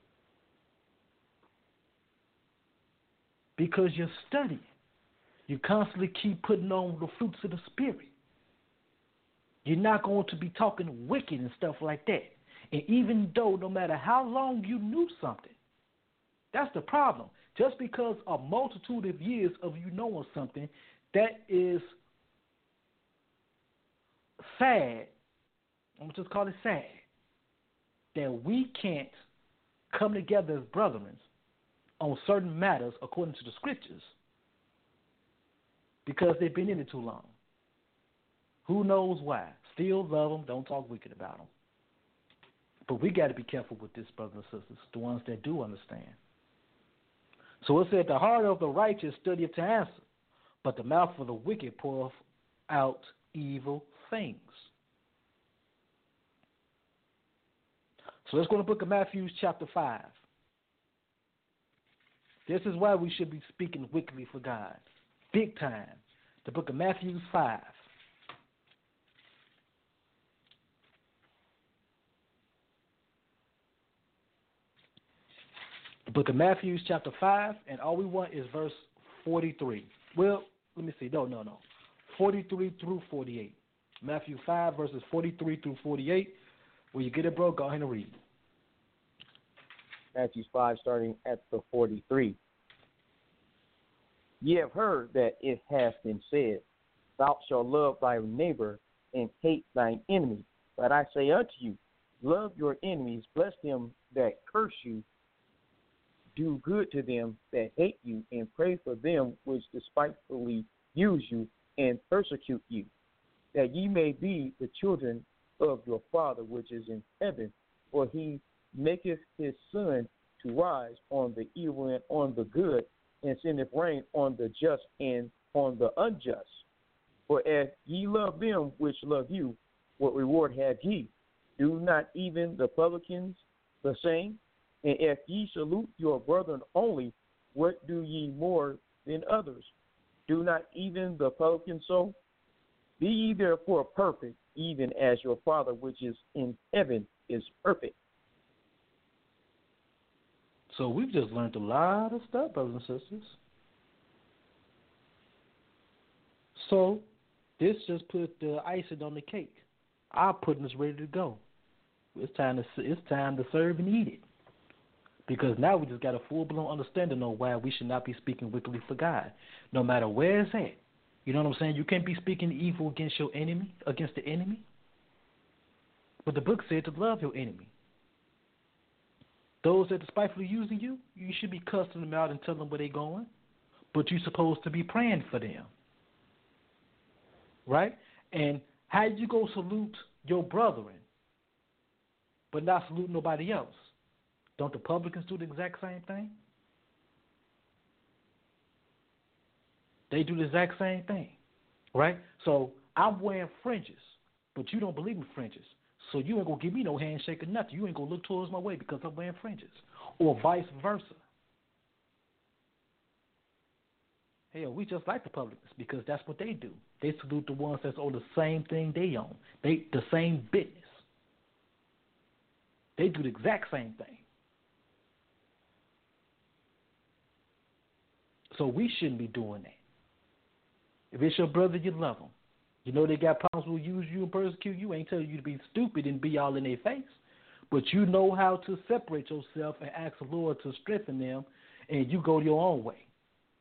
Because you're studying. You constantly keep putting on the fruits of the Spirit. You're not going to be talking wicked and stuff like that. And even though no matter how long you knew something, that's the problem. Just because a multitude of years of you knowing something, that is sad. I'm going to just call it sad. That we can't come together as brethren on certain matters according to the scriptures because they've been in it too long. Who knows why? Still love them. Don't talk wicked about them. But we got to be careful with this, brothers and sisters, the ones that do understand. So it said, the heart of the righteous studieth to answer, but the mouth of the wicked poureth out evil things. So let's go to the book of Matthew, chapter five. This is why we should be speaking wickedly for God. Big time. The book of Matthew five. The book of Matthew, chapter five, and all we want is verse forty-three. Well, let me see. No, no, no. forty-three through forty-eight. Matthew five, verses forty-three through forty-eight. When you get it, bro, go ahead and read. Matthew five, starting at the forty-three. Ye have heard that it hath been said, Thou shalt love thy neighbor and hate thine enemy. But I say unto you, love your enemies, bless them that curse you, do good to them that hate you, and pray for them which despitefully use you and persecute you, that ye may be the children of your Father which is in heaven. For he maketh his sun to rise on the evil and on the good, and sendeth rain on the just and on the unjust. For if ye love them which love you, what reward have ye? Do not even the publicans the same? And if ye salute your brethren only, what do ye more than others? Do not even the publicans so? Be ye therefore perfect, even as your Father which is in heaven is perfect. So we've just learned a lot of stuff, brothers and sisters. So this just put the icing on the cake. Our pudding is ready to go. It's time to it's time to serve and eat it. Because now we just got a full-blown understanding of why we should not be speaking wickedly for God, no matter where it's at. You know what I'm saying? You can't be speaking evil against your enemy, against the enemy. But the book said to love your enemy. Those that despitefully using you, you should be cussing them out and telling them where they're going. But you're supposed to be praying for them. Right? And how you go salute your brethren, but not salute nobody else? Don't the publicans do the exact same thing? They do the exact same thing, right? So I'm wearing fringes, but you don't believe in fringes. So you ain't going to give me no handshake or nothing. You ain't going to look towards my way because I'm wearing fringes, or vice versa. Hell, we just like the publicans because that's what they do. They salute the ones that's on the same thing they own, they the same business. They do the exact same thing. So we shouldn't be doing that. If it's your brother, you love them. You know they got problems who use you and persecute you. Ain't telling you to be stupid and be all in their face. But you know how to separate yourself and ask the Lord to strengthen them, and you go your own way.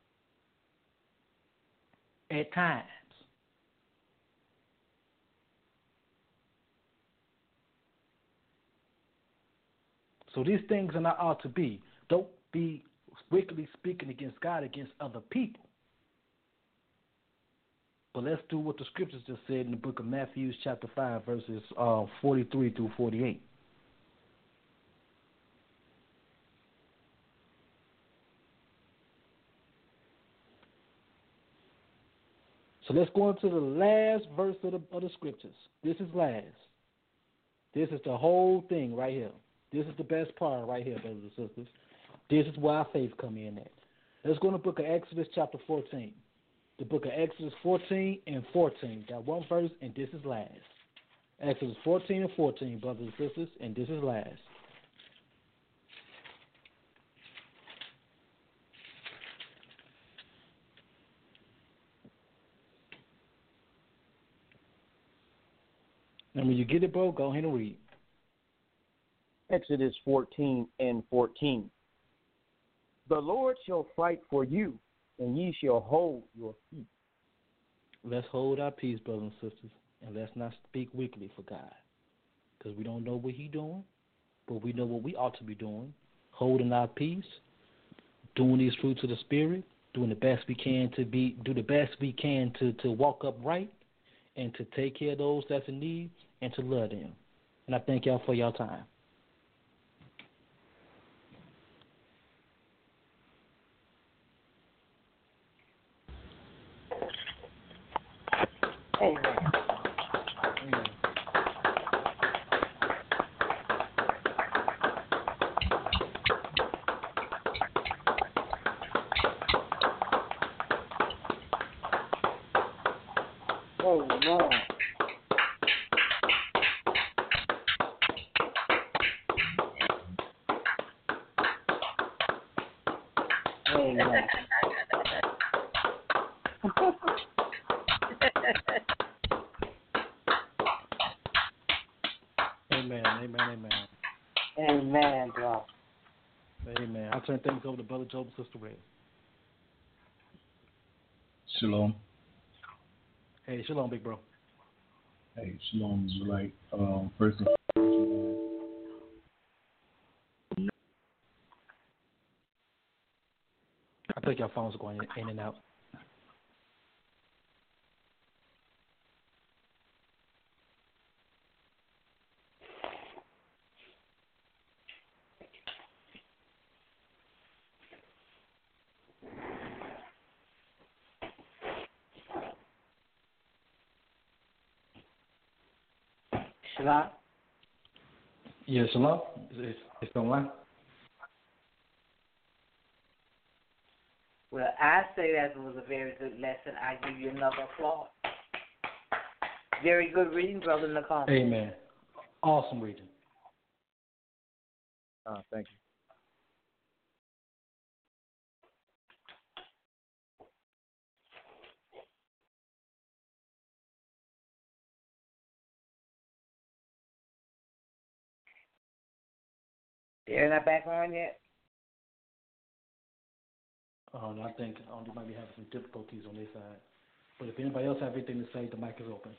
At times. So these things are not ought to be. Don't be wickedly speaking against God against other people. But let's do what the scriptures just said in the book of Matthew, chapter five, verses uh, forty-three through forty-eight. So let's go into the last verse of the, of the scriptures. This is last. This is the whole thing right here. This is the best part right here, brothers and sisters. This is where our faith come in at. Let's go to the book of Exodus chapter fourteen. The book of Exodus fourteen and fourteen. Got one verse, and this is last. Exodus fourteen and fourteen, brothers and sisters, and this is last. And when you get it, bro, go ahead and read. Exodus fourteen and fourteen. The Lord shall fight for you, and ye shall hold your peace. Let's hold our peace, brothers and sisters, and let's not speak wickedly for God, because we don't know what He's doing, but we know what we ought to be doing, holding our peace, doing these fruits of the Spirit, doing the best we can to be, do the best we can to, to walk upright, and to take care of those that's in need, and to love them. And I thank y'all for y'all time. Amen. Amen. Amen. Amen. Amen, amen, amen. Amen, bro. Amen. I'll turn things over to Brother Job and Sister Red. Shalom. Hey, shalom, big bro. Hey, shalom is right. Um, first and foremost, I think your phones are going in and out. Shalom. Yeah, shalom. It's, it's online. Well, I say that was a very good lesson. I give you another applause. Very good reading, Brother Nicole. Amen. Awesome reading. Uh, thank you. They're not back on yet? Um, I think um, they might be having some difficulties on their side. But if anybody else have anything to say, the mic is open.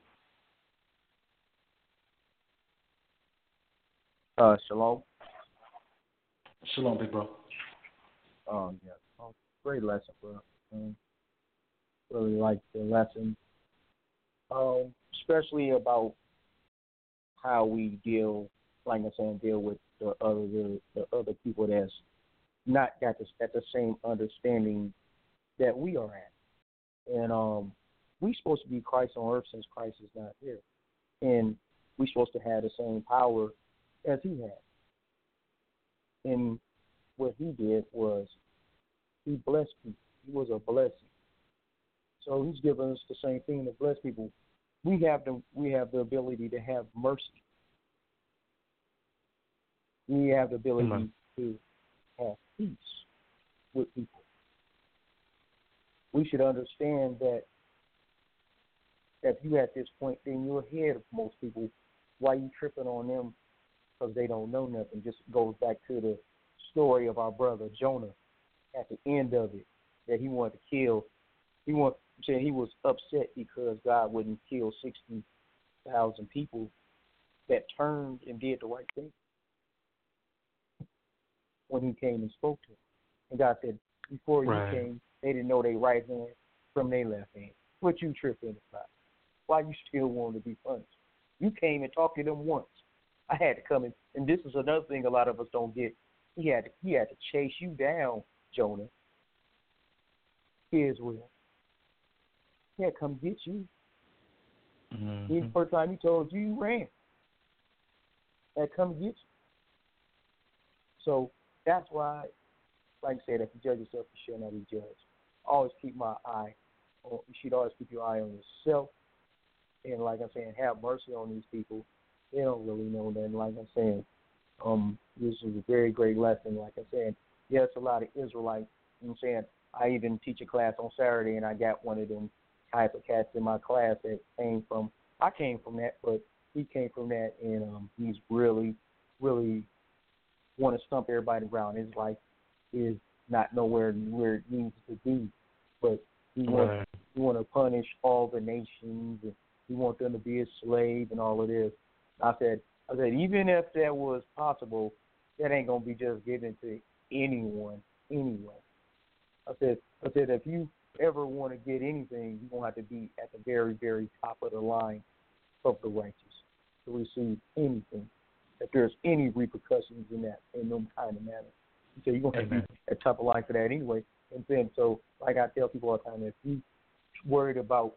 Uh, shalom. Shalom, big bro. Um, yeah, oh, great lesson, bro. Um, really like the lesson, um, especially about how we deal, like I'm saying, deal with the other the, the other people that's not got this at the same understanding that we are at, and um, we supposed to be Christ on earth since Christ is not here, and we supposed to have the same power as He had, and what He did was He blessed people. He was a blessing. So He's given us the same thing to bless people. We have the we have the ability to have mercy. We have the ability mm-hmm. to have peace with people. We should understand that if you at this point, then you're ahead of most people. Why you tripping on them? Because they don't know nothing. Just goes back to the story of our brother Jonah at the end of it, that he wanted to kill. He want, saying he was upset because God wouldn't kill sixty thousand people that turned and did the right thing. when he came and spoke to him. And God said, before Right. you came, they didn't know their right hand from their left hand. What you tripping about? Why you still want to be punished? You came and talked to them once. I had to come in, and this is another thing a lot of us don't get. He had to, he had to chase you down, Jonah. Israel. He had to come get you. Mm-hmm. The first time he told you, you ran. He had to come get you. So that's why, like I said, if you judge yourself, you shall not be judged. Always keep my eye on, you should always keep your eye on yourself. And like I'm saying, have mercy on these people. They don't really know that. Like I'm saying, um, this is a very great lesson. Like I'm saying, yes, a lot of Israelites. You know what I'm saying, I even teach a class on Saturday, and I got one of them type of cats in my class that came from. I came from that, but he came from that, and um, he's really, really want to stump everybody around. His life is not nowhere where it needs to be, but he wants Right. he want to punish all the nations, and he wants them to be a slave and all of this. I said, I said, even if that was possible, that ain't gonna be just given to anyone anyway. I said, I said, if you ever want to get anything, you're gonna have to be at the very, very top of the line of the righteous to receive anything. If there's any repercussions in that, in them kind of manner, so you're gonna have Amen. to be at the top of the line for that anyway. And then, so like I tell people all the time, if you worried about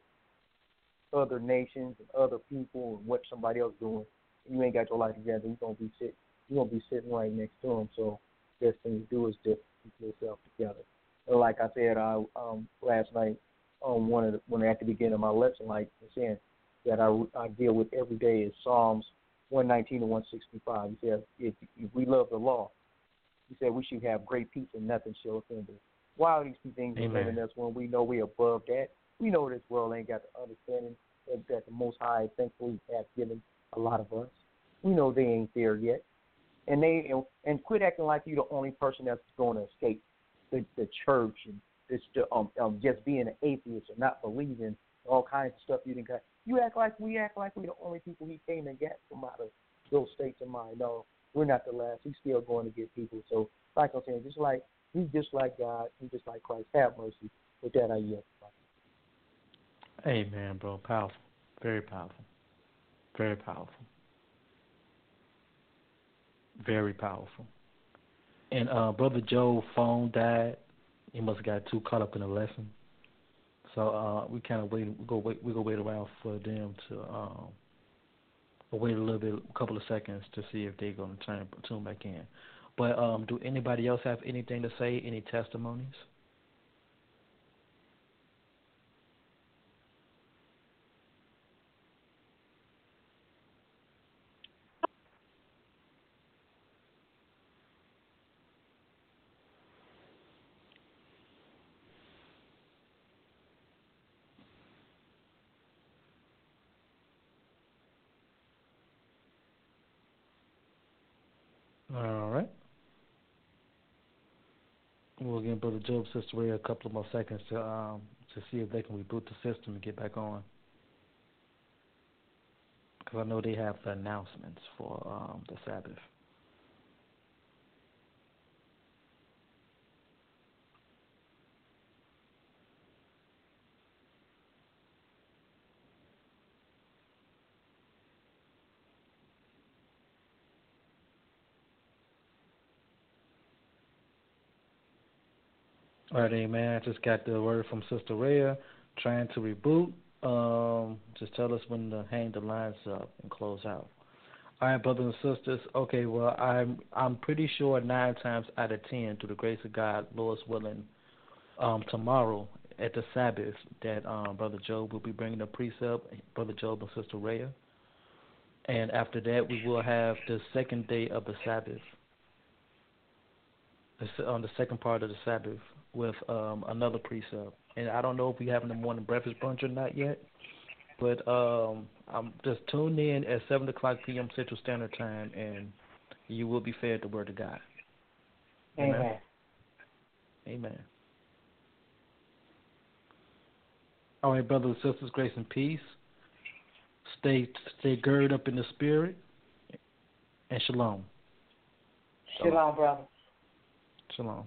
other nations and other people and what somebody else doing, you ain't got your life together. You're gonna be sit, you're gonna be sitting right next to them. So best thing to do is just keep yourself together. And like I said, I um last night on one of the, when at the beginning of my lesson, like I was saying, that I, I deal with every day is Psalms one nineteen and one sixty-five. He said, if, if we love the law, he said we should have great peace and nothing shall offend us. Why are these two things offending us when we know we're above that? We know this world ain't got the understanding that, that the Most High, thankfully, has given a lot of us. We know they ain't there yet. And they and, and quit acting like you're the only person that's going to escape the, the church and this, um, um, just being an atheist and not believing all kinds of stuff you didn't got. You act like we act like we're the only people he came and got from out of those states of mind. No, we're not the last. He's still going to get people. So, like I'm saying, just like he's just like God, he's just like Christ. Have mercy. With that, I yield. Amen, bro. Powerful. Very powerful. Very powerful. Very powerful. And uh, Brother Joe's phone died. He must have got too caught up in the lesson. So uh, we kind of wait. We go wait. We go wait around for them to um, wait a little bit, a couple of seconds to see if they're going to turn tune back in. But um, do anybody else have anything to say? Any testimonies? All right. We'll give Brother Job, Sister Ray a couple of more seconds to um to see if they can reboot the system and get back on. Because I know they have the announcements for um, the Sabbath. All right, amen. I just got the word from Sister Rhea trying to reboot. Um, just tell us when to hang the lines up and close out. All right, brothers and sisters. Okay, well, I'm I'm pretty sure nine times out of ten, through the grace of God, Lord's willing, um, tomorrow at the Sabbath, that um, Brother Job will be bringing a precept, Brother Job and Sister Rhea. And after that, we will have the second day of the Sabbath, on the second part of the Sabbath, with um, another precept. And I don't know if we're having the morning breakfast brunch or not yet, but um, I'm just tuned in at seven o'clock p.m. Central Standard Time, and you will be fed the Word of God. Amen. Amen. Amen. All right, brothers and sisters, grace and peace. Stay, stay girded up in the Spirit, and shalom. Shalom, brother. Shalom.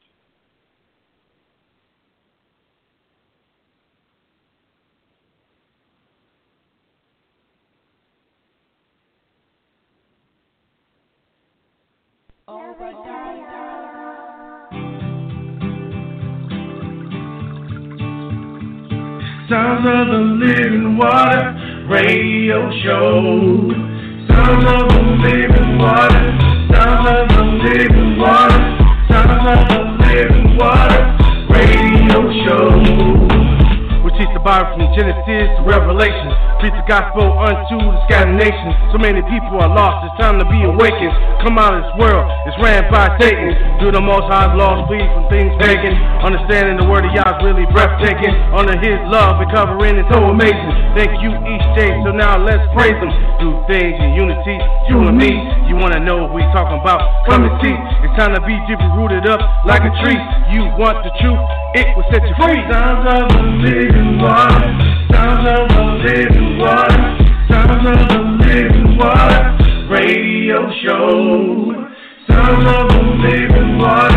Sounds of the Living Water Radio Show. Sounds of the Living Water. Sounds of the Living Water. Sounds of the Living Water Radio Show. We teach the Bible from Genesis to Revelation. Preach the gospel unto the scattered nations. So many people are lost. It's time to be awakened. Come out of this world. It's ran by Satan. Do the Most High's laws, flee from things pagan. Understanding the word of Yah is really breathtaking. Under His love and covering is so amazing. Thank you each day. So now let's praise Him. Do things in unity, you and me. You wanna know what we talking about? Come and see. It's time to be deeply rooted up like a tree. You want the truth? It will set you free. Sounds of the living water. Sounds of the living water. Sounds of the living water. Radio show. Sounds of the living water.